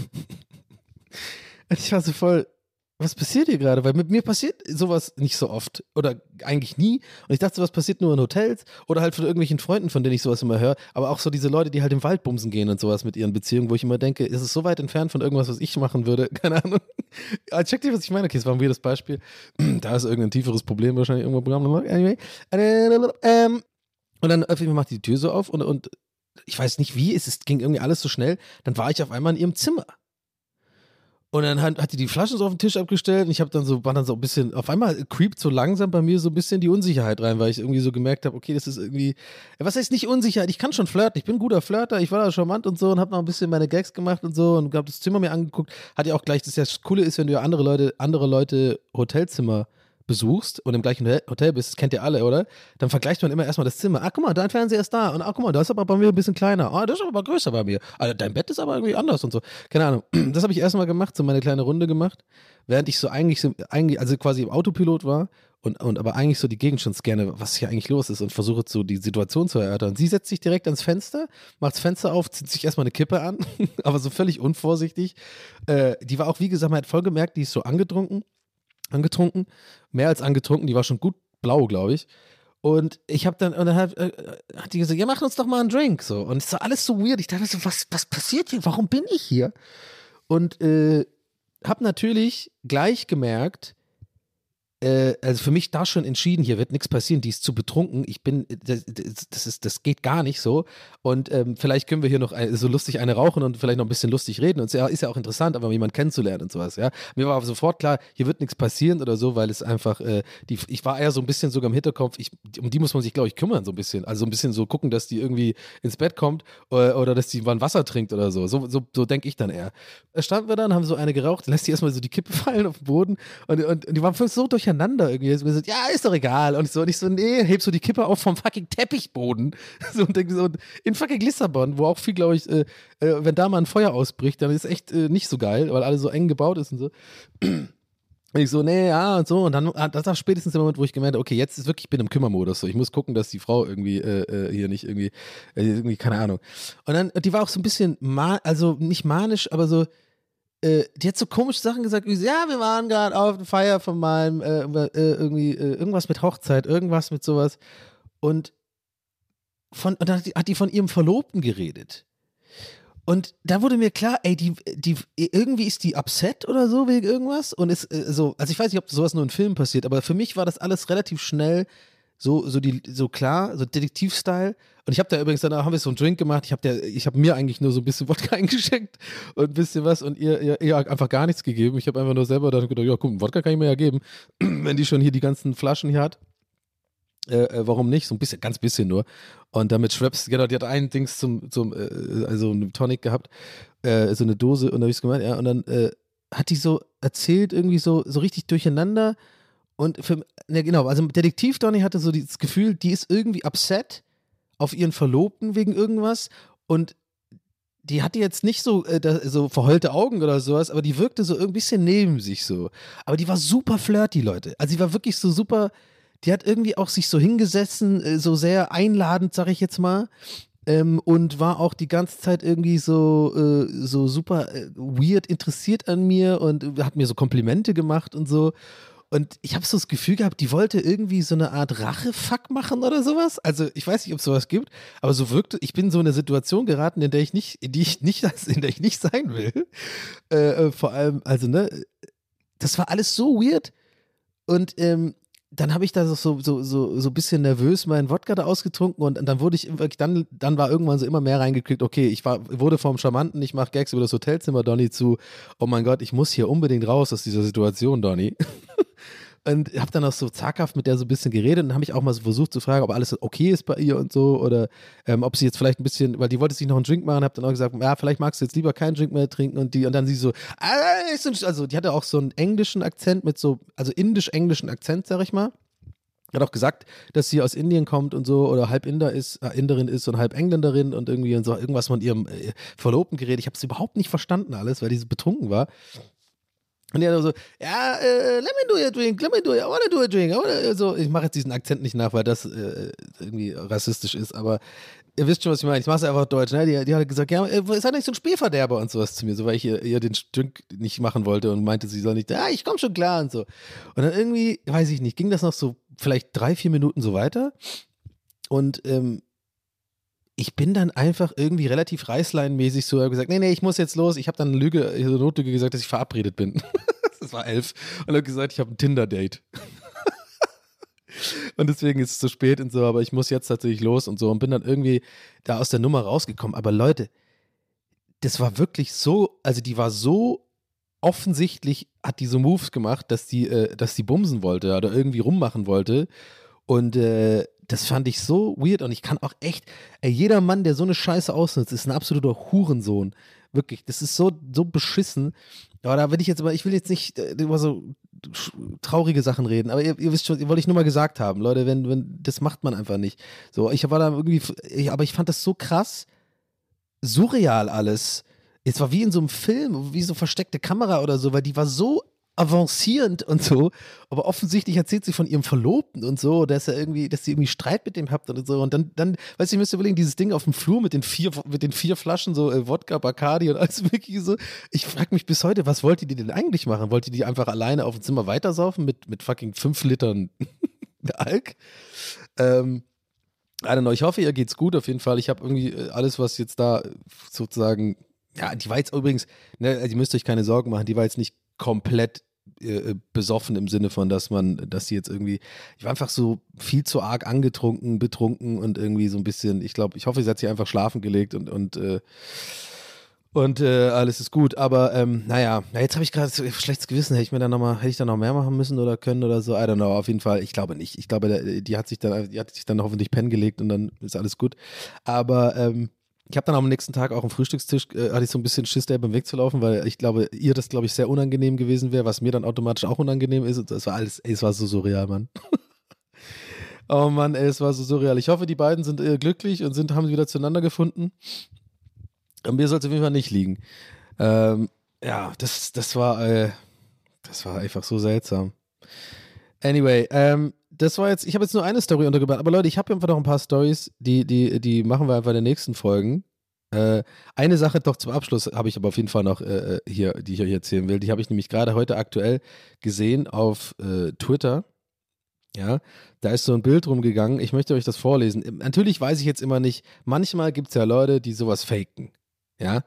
Und ich war so voll, was passiert hier gerade? Weil mit mir passiert sowas nicht so oft oder eigentlich nie. Und ich dachte, sowas passiert nur in Hotels oder halt von irgendwelchen Freunden, von denen ich sowas immer höre. Aber auch so diese Leute, die halt im Wald bumsen gehen und sowas mit ihren Beziehungen, wo ich immer denke, ist es so weit entfernt von irgendwas, was ich machen würde? Keine Ahnung. Aber check dir, was ich meine. Okay, das war ein weirdes Beispiel. Da ist irgendein tieferes Problem wahrscheinlich irgendwo. Anyway. Und dann öffentlich macht die Tür so auf und ich weiß nicht wie, es ging irgendwie alles so schnell. Dann war ich auf einmal in ihrem Zimmer. Und dann hat die Flaschen so auf den Tisch abgestellt und ich war dann so ein bisschen, auf einmal creept so langsam bei mir so ein bisschen die Unsicherheit rein, weil ich irgendwie so gemerkt habe, okay, das ist irgendwie, was heißt nicht Unsicherheit, ich kann schon flirten, ich bin ein guter Flirter, ich war da charmant und so und habe noch ein bisschen meine Gags gemacht und so und habe das Zimmer mir angeguckt, hat ja auch gleich, das Coole ist, wenn du ja andere Leute Hotelzimmer besuchst und im gleichen Hotel bist, das kennt ihr alle, oder? Dann vergleicht man immer erstmal das Zimmer. Ah, guck mal, dein Fernseher ist da. Und guck mal, das ist aber bei mir ein bisschen kleiner. Ah, das ist aber größer bei mir. Ah, dein Bett ist aber irgendwie anders und so. Keine Ahnung. Das habe ich erstmal gemacht, so meine kleine Runde gemacht, während ich so eigentlich also quasi im Autopilot war und aber eigentlich so die Gegend schon scanne, was hier eigentlich los ist und versuche so die Situation zu erörtern. Sie setzt sich direkt ans Fenster, macht das Fenster auf, zieht sich erstmal eine Kippe an, aber so völlig unvorsichtig. Die war auch, wie gesagt, man hat voll gemerkt, die ist so angetrunken, mehr als angetrunken, die war schon gut blau, glaube ich. Und dann hat die gesagt, ja, mach uns doch mal einen Drink, so. Und es war alles so weird. Ich dachte so, was passiert hier? Warum bin ich hier? Und habe natürlich gleich gemerkt, also für mich da schon entschieden, hier wird nichts passieren, die ist zu betrunken, das geht gar nicht so und vielleicht können wir hier noch so lustig eine rauchen und vielleicht noch ein bisschen lustig reden und ist ja auch interessant, aber jemanden kennenzulernen und sowas, ja. Mir war aber sofort klar, hier wird nichts passieren oder so, weil es einfach, ich war eher so ein bisschen sogar im Hinterkopf, um die muss man sich, glaube ich, kümmern so ein bisschen, also so ein bisschen so gucken, dass die irgendwie ins Bett kommt oder dass die mal ein Wasser trinkt oder so denke ich dann eher. Da standen wir dann, haben so eine geraucht, lässt die erstmal so die Kippe fallen auf den Boden und die waren so durcheinander irgendwie. Ich gesagt, ja, ist doch egal. Und ich so, nee, heb so die Kippe auf vom fucking Teppichboden. So, und denke so, in fucking Lissabon, wo auch viel, glaube ich, wenn da mal ein Feuer ausbricht, dann ist es echt nicht so geil, weil alles so eng gebaut ist und so. Und ich so, nee, ja, und so. Und dann, das war spätestens der Moment, wo ich gemerkt habe, okay, jetzt ist wirklich, ich bin im Kümmermodus. So. Ich muss gucken, dass die Frau irgendwie hier nicht irgendwie, keine Ahnung. Und dann, die war auch so ein bisschen, also nicht manisch, aber so, die hat so komische Sachen gesagt, wie so, ja, wir waren gerade auf der Feier von meinem, irgendwas mit Hochzeit, irgendwas mit sowas. Und dann hat die von ihrem Verlobten geredet. Und da wurde mir klar, ey, die irgendwie ist die upset oder so wegen irgendwas. Und ist also ich weiß nicht, ob sowas nur in Filmen passiert, aber für mich war das alles relativ schnell so klar, so Detektiv-Style. Und ich habe da übrigens, dann haben wir so einen Drink gemacht, ich habe mir eigentlich nur so ein bisschen Wodka eingeschenkt und ein bisschen was und ihr einfach gar nichts gegeben. Ich habe einfach nur selber dann gedacht, ja guck, Wodka kann ich mir ja geben, wenn die schon hier die ganzen Flaschen hier hat. Warum nicht? So ein bisschen, ganz bisschen nur. Und damit Schweppes, genau, die hat ein Dings also eine Tonic gehabt, so eine Dose und da habe ich es gemeint, ja, und dann hat die so erzählt, irgendwie so richtig durcheinander. Und genau, also Detektiv Donny hatte so das Gefühl, die ist irgendwie upset auf ihren Verlobten wegen irgendwas und die hatte jetzt nicht so verheulte Augen oder sowas, aber die wirkte so ein bisschen neben sich so. Aber die war super flirty, Leute. Also die war wirklich so super, die hat irgendwie auch sich so hingesessen, so sehr einladend, sag ich jetzt mal. Und war auch die ganze Zeit irgendwie so super weird interessiert an mir und hat mir so Komplimente gemacht und so. Und ich habe so das Gefühl gehabt, die wollte irgendwie so eine Art Rache-Fuck machen oder sowas. Also ich weiß nicht, ob es sowas gibt, aber so wirkte, ich bin so in eine Situation geraten, in der ich nicht sein will. Vor allem, also ne, das war alles so weird. Und dann habe ich da so ein bisschen nervös meinen Wodka da ausgetrunken und dann wurde ich wirklich, dann war irgendwann so immer mehr reingeklickt, okay, wurde vom Charmanten, ich mache Gags über das Hotelzimmer, Donny, zu, oh mein Gott, ich muss hier unbedingt raus aus dieser Situation, Donny. Und habe dann auch so zaghaft mit der so ein bisschen geredet und habe ich auch mal so versucht zu fragen, ob alles okay ist bei ihr und so oder ob sie jetzt vielleicht ein bisschen, weil die wollte sich noch einen Drink machen, habe dann auch gesagt, ja, vielleicht magst du jetzt lieber keinen Drink mehr trinken und dann sie so, also die hatte auch so einen englischen Akzent mit so, also indisch-englischen Akzent, sag ich mal. Hat auch gesagt, dass sie aus Indien kommt und so oder halb Inderin ist und halb Engländerin und irgendwie und so irgendwas von ihrem Verlobten geredet. Ich habe es überhaupt nicht verstanden alles, weil die so betrunken war. Und die hat so, ja, let me do your drink, I wanna do a drink. So, ich mache jetzt diesen Akzent nicht nach, weil das irgendwie rassistisch ist, aber ihr wisst schon, was ich meine. Ich mache es einfach deutsch, ne? Die hat gesagt, ja, ist halt nicht so ein Spielverderber und sowas zu mir, so, weil ich ihr den Drink nicht machen wollte und meinte, sie soll nicht, ja, ich komme schon klar und so. Und dann irgendwie, weiß ich nicht, ging das noch so vielleicht 3-4 Minuten so weiter und ich bin dann einfach irgendwie relativ reißleinmäßig so gesagt, nee, ich muss jetzt los. Ich habe dann eine Notlüge gesagt, dass ich verabredet bin. Das war 11. Und habe gesagt, ich habe ein Tinder-Date. Und deswegen ist es zu spät und so, aber ich muss jetzt tatsächlich los und so und bin dann irgendwie da aus der Nummer rausgekommen. Aber Leute, das war wirklich so, also die war so offensichtlich, hat die so Moves gemacht, dass die bumsen wollte oder irgendwie rummachen wollte. Und das fand ich so weird und ich kann auch echt, jeder Mann, der so eine Scheiße ausnutzt, ist ein absoluter Hurensohn. Wirklich, das ist so beschissen. Aber da will ich will jetzt nicht über so traurige Sachen reden, aber ihr wisst schon, wollte ich nur mal gesagt haben, Leute, wenn das macht man einfach nicht. So, ich war da irgendwie, aber ich fand das so krass, surreal alles. Es war wie in so einem Film, wie so versteckte Kamera oder so, weil die war so avancierend und so, aber offensichtlich erzählt sie von ihrem Verlobten und so, dass sie irgendwie Streit mit dem habt und so und dann, weißt du, ihr müsst überlegen, dieses Ding auf dem Flur mit den vier Flaschen so Wodka, Bacardi und alles mögliche so, ich frage mich bis heute, was wollte die denn eigentlich machen? Wollte die einfach alleine auf dem Zimmer weitersaufen mit fucking 5 Litern Alk? I don't know, ich hoffe, ihr geht's gut, auf jeden Fall, ich habe irgendwie alles, was jetzt da sozusagen, ja, die war jetzt übrigens, ne, ihr müsst euch keine Sorgen machen, die war jetzt nicht komplett besoffen im Sinne von, dass die jetzt irgendwie, ich war einfach so viel zu arg angetrunken, betrunken und irgendwie so ein bisschen, ich hoffe, sie hat sich einfach schlafen gelegt und alles ist gut, aber naja, jetzt habe ich gerade so ein schlechtes Gewissen, hätte ich da noch mehr machen müssen oder können oder so, I don't know, auf jeden Fall, ich glaube nicht, ich glaube, die hat sich dann hoffentlich pennen gelegt und dann ist alles gut, aber ich habe dann am nächsten Tag auch am Frühstückstisch, hatte ich so ein bisschen Schiss, beim Weg zu laufen, weil ich glaube, ihr das, glaube ich, sehr unangenehm gewesen wäre, was mir dann automatisch auch unangenehm ist. Und es war alles, es war so surreal, Mann. Oh Mann, es war so surreal. Ich hoffe, die beiden sind glücklich und haben wieder zueinander gefunden. Und mir soll es auf jeden Fall nicht liegen. Ja, das war einfach so seltsam. Anyway, das war jetzt, ich habe jetzt nur eine Story untergebracht, aber Leute, ich habe einfach noch ein paar Stories, die machen wir einfach in den nächsten Folgen. Eine Sache doch zum Abschluss habe ich aber auf jeden Fall noch hier, die ich euch erzählen will. Die habe ich nämlich gerade heute aktuell gesehen auf Twitter. Ja, da ist so ein Bild rumgegangen. Ich möchte euch das vorlesen. Natürlich weiß ich jetzt immer nicht, manchmal gibt es ja Leute, die sowas faken. Ja,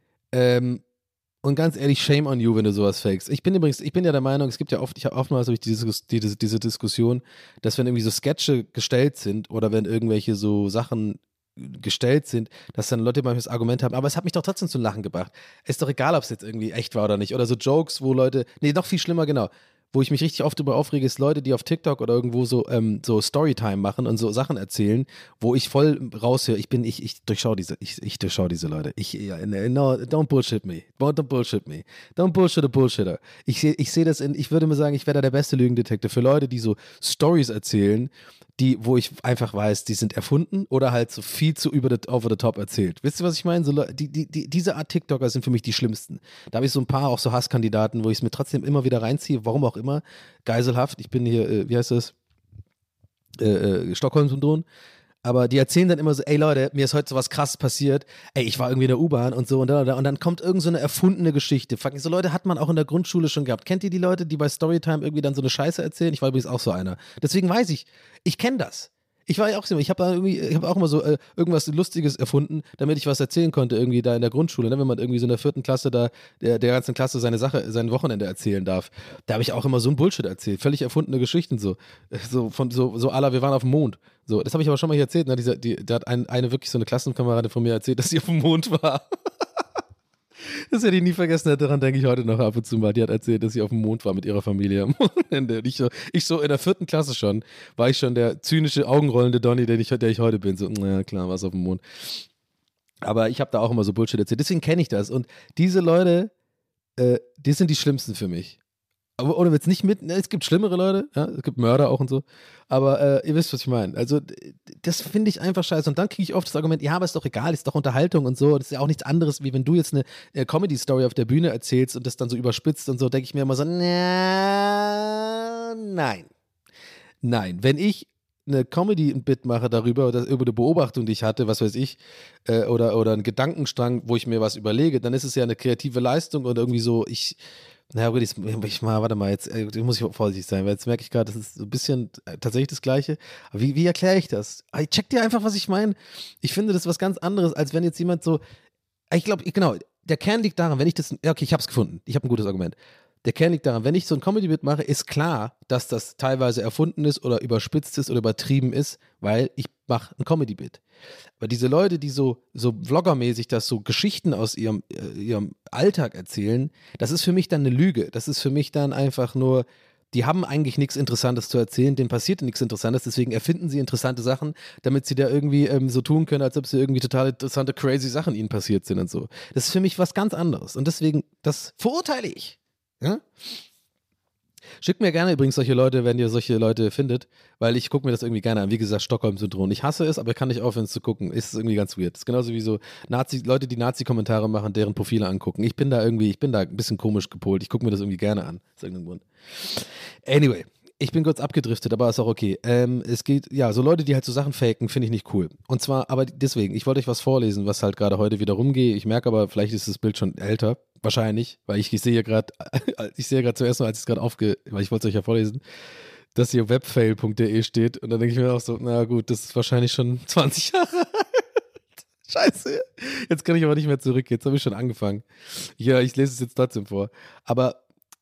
und ganz ehrlich, shame on you, wenn du sowas fakest. Ich bin ja der Meinung, es gibt ja oftmals habe ich diese Diskussion, dass wenn irgendwie so Sketche gestellt sind oder wenn irgendwelche so Sachen gestellt sind, dass dann Leute manchmal das Argument haben, aber es hat mich doch trotzdem zum Lachen gebracht. Ist doch egal, ob es jetzt irgendwie echt war oder nicht. Oder so Jokes, wo Leute, nee, noch viel schlimmer, genau. Wo ich mich richtig oft darüber aufrege, ist Leute, die auf TikTok oder irgendwo so Storytime machen und so Sachen erzählen, wo ich voll raushöre, ich durchschaue diese Leute. No, don't bullshit me. Don't bullshit me. Don't bullshit a bullshitter. Ich sehe das ich würde mir sagen, ich wäre da der beste Lügendetektor für Leute, die so Stories erzählen, wo ich einfach weiß, die sind erfunden oder halt so viel zu over the top erzählt. Wisst ihr, was ich meine? So, diese Art TikToker sind für mich die schlimmsten. Da habe ich so ein paar auch so Hasskandidaten, wo ich es mir trotzdem immer wieder reinziehe, warum auch immer, Geiselhaft, ich bin hier, wie heißt das? Stockholm-Syndrom. Aber die erzählen dann immer so, ey Leute, mir ist heute so was krass passiert, ey, ich war irgendwie in der U-Bahn und so und dann kommt irgend so eine erfundene Geschichte. Fucking so Leute hat man auch in der Grundschule schon gehabt. Kennt ihr die Leute, die bei Storytime irgendwie dann so eine Scheiße erzählen? Ich war übrigens auch so einer. Deswegen weiß ich kenne das. Ich war ja auch so, ich habe auch immer so irgendwas Lustiges erfunden, damit ich was erzählen konnte irgendwie da in der Grundschule, ne? Wenn man irgendwie so in der 4. Klasse da der ganzen Klasse sein Wochenende erzählen darf. Da habe ich auch immer so ein Bullshit erzählt, völlig erfundene Geschichten so von so à la, wir waren auf dem Mond. So, das habe ich aber schon mal hier erzählt, ne? Da hat eine wirklich so eine Klassenkameradin von mir erzählt, dass sie auf dem Mond war. Das hätte ich nie vergessen, daran denke ich heute noch ab und zu mal. Die hat erzählt, dass sie auf dem Mond war mit ihrer Familie am Wochenende. Ich so in der 4. Klasse schon, war ich schon der zynische, augenrollende Donny, der ich heute bin. So, naja, klar, war's auf dem Mond. Aber ich habe da auch immer so Bullshit erzählt. Deswegen kenne ich das. Und diese Leute, die sind die schlimmsten für mich. Aber ohne Witz, nicht mit, es gibt schlimmere Leute, ja, es gibt Mörder auch und so, aber ihr wisst, was ich meine. Also das finde ich einfach scheiße und dann kriege ich oft das Argument, ja, aber ist doch egal, ist doch Unterhaltung und so, das ist ja auch nichts anderes, wie wenn du jetzt eine Comedy-Story auf der Bühne erzählst und das dann so überspitzt und so, denke ich mir immer so, nein, wenn ich eine Comedy-Bit mache darüber, über eine Beobachtung, die ich hatte, was weiß ich, oder einen Gedankenstrang, wo ich mir was überlege, dann ist es ja eine kreative Leistung und irgendwie so, warte mal, jetzt muss ich vorsichtig sein, weil jetzt merke ich gerade, das ist so ein bisschen tatsächlich das Gleiche. Aber wie erkläre ich das? Check dir einfach, was ich meine. Ich finde, das ist was ganz anderes, als wenn jetzt jemand so, ich glaube, genau, der Kern liegt daran, wenn ich das, okay, ich habe es gefunden, ich habe ein gutes Argument. Der Kern liegt daran, wenn ich so ein Comedy-Bit mache, ist klar, dass das teilweise erfunden ist oder überspitzt ist oder übertrieben ist, weil ich mache ein Comedy-Bit. Aber diese Leute, die so vloggermäßig das so Geschichten aus ihrem Alltag erzählen, das ist für mich dann eine Lüge. Das ist für mich dann einfach nur, die haben eigentlich nichts Interessantes zu erzählen, denen passiert nichts Interessantes, deswegen erfinden sie interessante Sachen, damit sie da irgendwie so tun können, als ob sie irgendwie total interessante, crazy Sachen ihnen passiert sind und so. Das ist für mich was ganz anderes und deswegen, das verurteile ich. Ja? Schickt mir gerne übrigens solche Leute, wenn ihr solche Leute findet, weil ich gucke mir das irgendwie gerne an. Wie gesagt, Stockholm-Syndrom. Ich hasse es, aber kann nicht aufhören es zu gucken. Ist irgendwie ganz weird. Das ist genauso wie so Leute, die Nazi-Kommentare machen, deren Profile angucken. Ich bin da ein bisschen komisch gepolt. Ich gucke mir das irgendwie gerne an. Aus irgendeinem Grund. Anyway. Ich bin kurz abgedriftet, aber ist auch okay. Es geht, ja, so Leute, die halt so Sachen faken, finde ich nicht cool. Und zwar, aber deswegen, ich wollte euch was vorlesen, was halt gerade heute wieder rumgeht. Ich merke aber, vielleicht ist das Bild schon älter. Wahrscheinlich, weil ich sehe ja gerade zuerst mal, als ich es gerade weil ich wollte es euch ja vorlesen, dass hier webfail.de steht. Und dann denke ich mir auch so, na gut, das ist wahrscheinlich schon 20 Jahre alt. Scheiße. Jetzt kann ich aber nicht mehr zurück. Jetzt habe ich schon angefangen. Ja, ich lese es jetzt trotzdem vor. Aber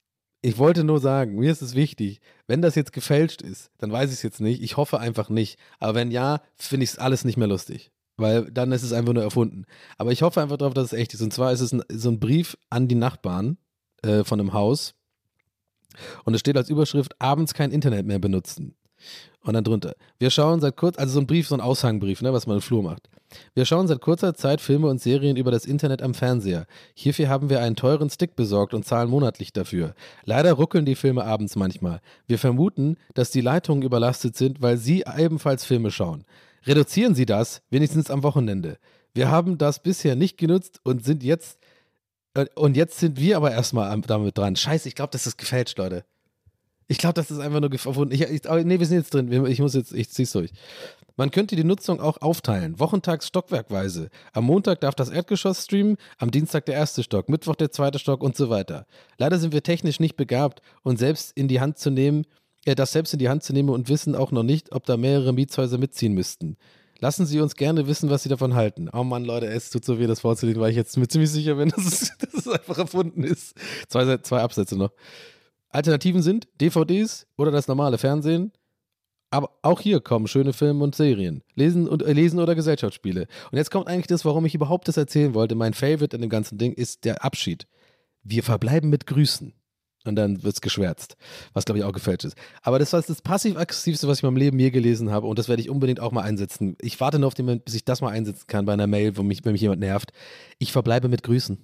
Ich wollte nur sagen, mir ist es wichtig, wenn das jetzt gefälscht ist, dann weiß ich es jetzt nicht. Ich hoffe einfach nicht. Aber wenn ja, finde ich es alles nicht mehr lustig. Weil dann ist es einfach nur erfunden. Aber ich hoffe einfach darauf, dass es echt ist. Und zwar ist es so ein Brief an die Nachbarn von einem Haus. Und es steht als Überschrift, abends kein Internet mehr benutzen. Und dann drunter, wir schauen seit also so ein Brief, so ein Aushangbrief, ne, was man im Flur macht. Wir schauen seit kurzer Zeit Filme und Serien über das Internet am Fernseher. Hierfür haben wir einen teuren Stick besorgt und zahlen monatlich dafür. Leider ruckeln die Filme abends manchmal. Wir vermuten, dass die Leitungen überlastet sind, weil Sie ebenfalls Filme schauen. Reduzieren Sie das, wenigstens am Wochenende. Wir haben das bisher nicht genutzt und jetzt sind wir aber erstmal damit dran. Scheiße, ich glaube, das ist gefälscht, Leute. Ich glaube, das ist einfach nur erfunden. Nee, wir sind jetzt drin. Ich zieh's durch. Man könnte die Nutzung auch aufteilen. Wochentags stockwerkweise. Am Montag darf das Erdgeschoss streamen, am Dienstag der erste Stock, Mittwoch der zweite Stock und so weiter. Leider sind wir technisch nicht begabt und das selbst in die Hand zu nehmen und wissen auch noch nicht, ob da mehrere Mietshäuser mitziehen müssten. Lassen Sie uns gerne wissen, was Sie davon halten. Oh Mann, Leute, es tut so weh, das vorzulesen, weil ich jetzt mir ziemlich sicher bin, dass es einfach erfunden ist. Zwei Absätze noch. Alternativen sind DVDs oder das normale Fernsehen. Aber auch hier kommen schöne Filme und Serien. Lesen oder Gesellschaftsspiele. Und jetzt kommt eigentlich das, warum ich überhaupt das erzählen wollte. Mein Favorite in dem ganzen Ding ist der Abschied. Wir verbleiben mit Grüßen. Und dann wird's geschwärzt. Was, glaube ich, auch gefälscht ist. Aber das war das passiv-aggressivste, was ich in meinem Leben je gelesen habe. Und das werde ich unbedingt auch mal einsetzen. Ich warte nur auf den Moment, bis ich das mal einsetzen kann bei einer Mail, wenn mich jemand nervt. Ich verbleibe mit Grüßen.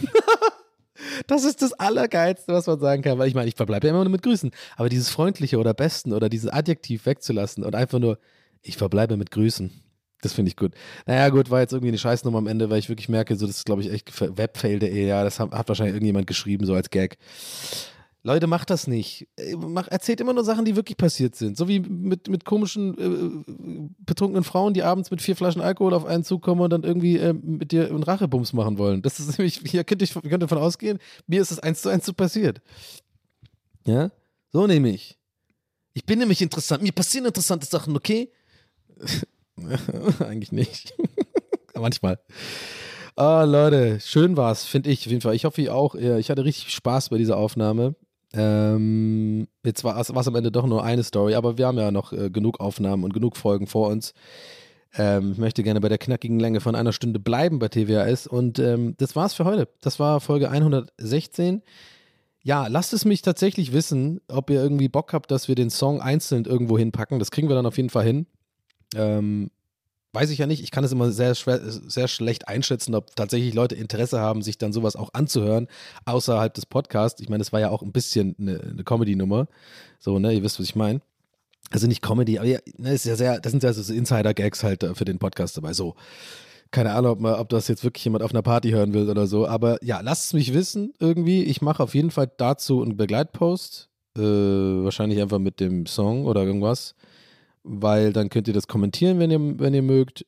Das ist das Allergeilste, was man sagen kann, weil ich meine, ich verbleibe ja immer nur mit Grüßen. Aber dieses Freundliche oder Besten oder dieses Adjektiv wegzulassen und einfach nur, ich verbleibe mit Grüßen, das finde ich gut. Naja, gut, war jetzt irgendwie eine Scheißnummer am Ende, weil ich wirklich merke, so, das ist, glaube ich, echt Webfail.de, ja, das hat wahrscheinlich irgendjemand geschrieben, so als Gag. Leute, macht das nicht. Erzählt immer nur Sachen, die wirklich passiert sind. So wie mit komischen, betrunkenen Frauen, die abends mit 4 Flaschen Alkohol auf einen zukommen und dann irgendwie mit dir einen Rachebums machen wollen. Das ist nämlich, hier könnt ihr davon ausgehen, mir ist das 1:1 so passiert. Ja? So nämlich. Ich bin nämlich interessant. Mir passieren interessante Sachen, okay? Eigentlich nicht. Manchmal. Ah, Leute, schön war's, finde ich auf jeden Fall. Ich hoffe, ihr auch. Ich hatte richtig Spaß bei dieser Aufnahme. Jetzt war es am Ende doch nur eine Story, aber wir haben ja noch genug Aufnahmen und genug Folgen vor uns. Ich möchte gerne bei der knackigen Länge von 1 Stunde bleiben bei TWAS und das war's für heute. Das war Folge 116. Ja, lasst es mich tatsächlich wissen, ob ihr irgendwie Bock habt, dass wir den Song einzeln irgendwo hinpacken. Das kriegen wir dann auf jeden Fall hin. Weiß ich ja nicht. Ich kann es immer sehr schlecht einschätzen, ob tatsächlich Leute Interesse haben, sich dann sowas auch anzuhören, außerhalb des Podcasts. Ich meine, es war ja auch ein bisschen eine Comedy-Nummer. So, ne, ihr wisst, was ich meine. Also nicht Comedy, aber ja, ne, ist ja das sind ja so Insider-Gags halt für den Podcast dabei. So, keine Ahnung, ob das jetzt wirklich jemand auf einer Party hören will oder so. Aber ja, lasst es mich wissen irgendwie. Ich mache auf jeden Fall dazu einen Begleitpost. Wahrscheinlich einfach mit dem Song oder irgendwas. Weil dann könnt ihr das kommentieren, wenn ihr mögt.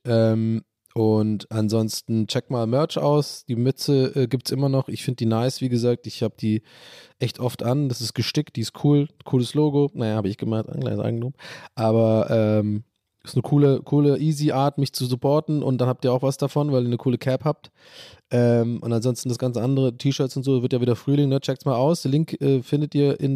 Und ansonsten checkt mal Merch aus. Die Mütze gibt's immer noch. Ich finde die nice, wie gesagt. Ich habe die echt oft an. Das ist gestickt, die ist cool. Cooles Logo. Naja, habe ich gemacht, ein kleines Eigenlob. Aber ist eine coole, easy Art, mich zu supporten. Und dann habt ihr auch was davon, weil ihr eine coole Cap habt. Und ansonsten das ganze andere, T-Shirts und so, wird ja wieder Frühling. Ne? Checkt's mal aus. Den Link findet ihr in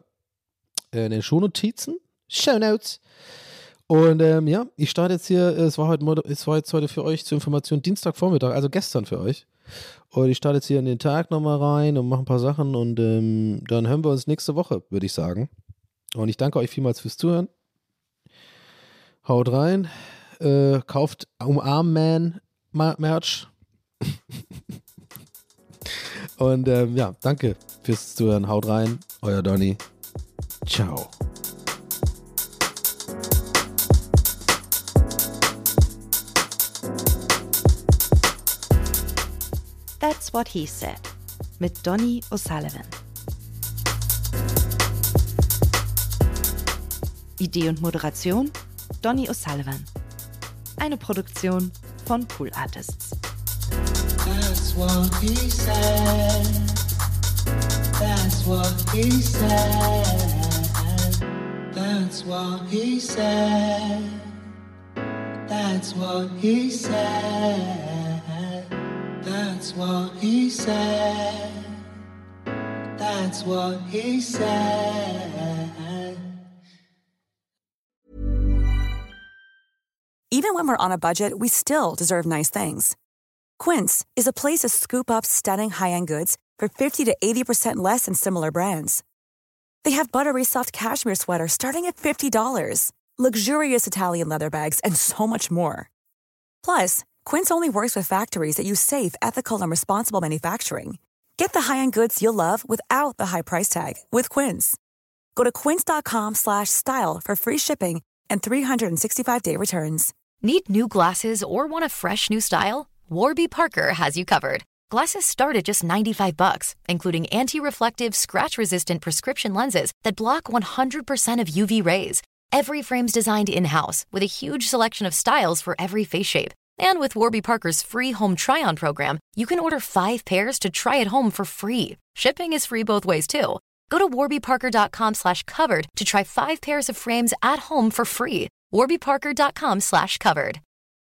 den Shownotizen. Shownotes. Und ja, ich starte jetzt hier, es war jetzt heute für euch zur Information Dienstagvormittag, also gestern für euch. Und ich starte jetzt hier in den Tag nochmal rein und mache ein paar Sachen und dann hören wir uns nächste Woche, würde ich sagen. Und ich danke euch vielmals fürs Zuhören. Haut rein, kauft Umarm-Man-Merch. Und ja, danke fürs Zuhören. Haut rein, euer Donny. Ciao. That's What He Said mit Donny O'Sullivan. Idee und Moderation Donny O'Sullivan. Eine Produktion von Pool Artists. That's what he said. That's what he said. That's what he said. That's what he said. That's what he said. That's what he said. Even when we're on a budget, we still deserve nice things. Quince is a place to scoop up stunning high-end goods for 50 to 80% less than similar brands. They have buttery soft cashmere sweaters starting at $50, luxurious Italian leather bags, and so much more. Plus, Quince only works with factories that use safe, ethical, and responsible manufacturing. Get the high-end goods you'll love without the high price tag with Quince. Go to quince.com/style for free shipping and 365-day returns. Need new glasses or want a fresh new style? Warby Parker has you covered. Glasses start at just $95, including anti-reflective, scratch-resistant prescription lenses that block 100% of UV rays. Every frame's designed in-house with a huge selection of styles for every face shape. And with Warby Parker's free home try-on program, you can order 5 pairs to try at home for free. Shipping is free both ways, too. Go to warbyparker.com/covered to try 5 pairs of frames at home for free. warbyparker.com/covered.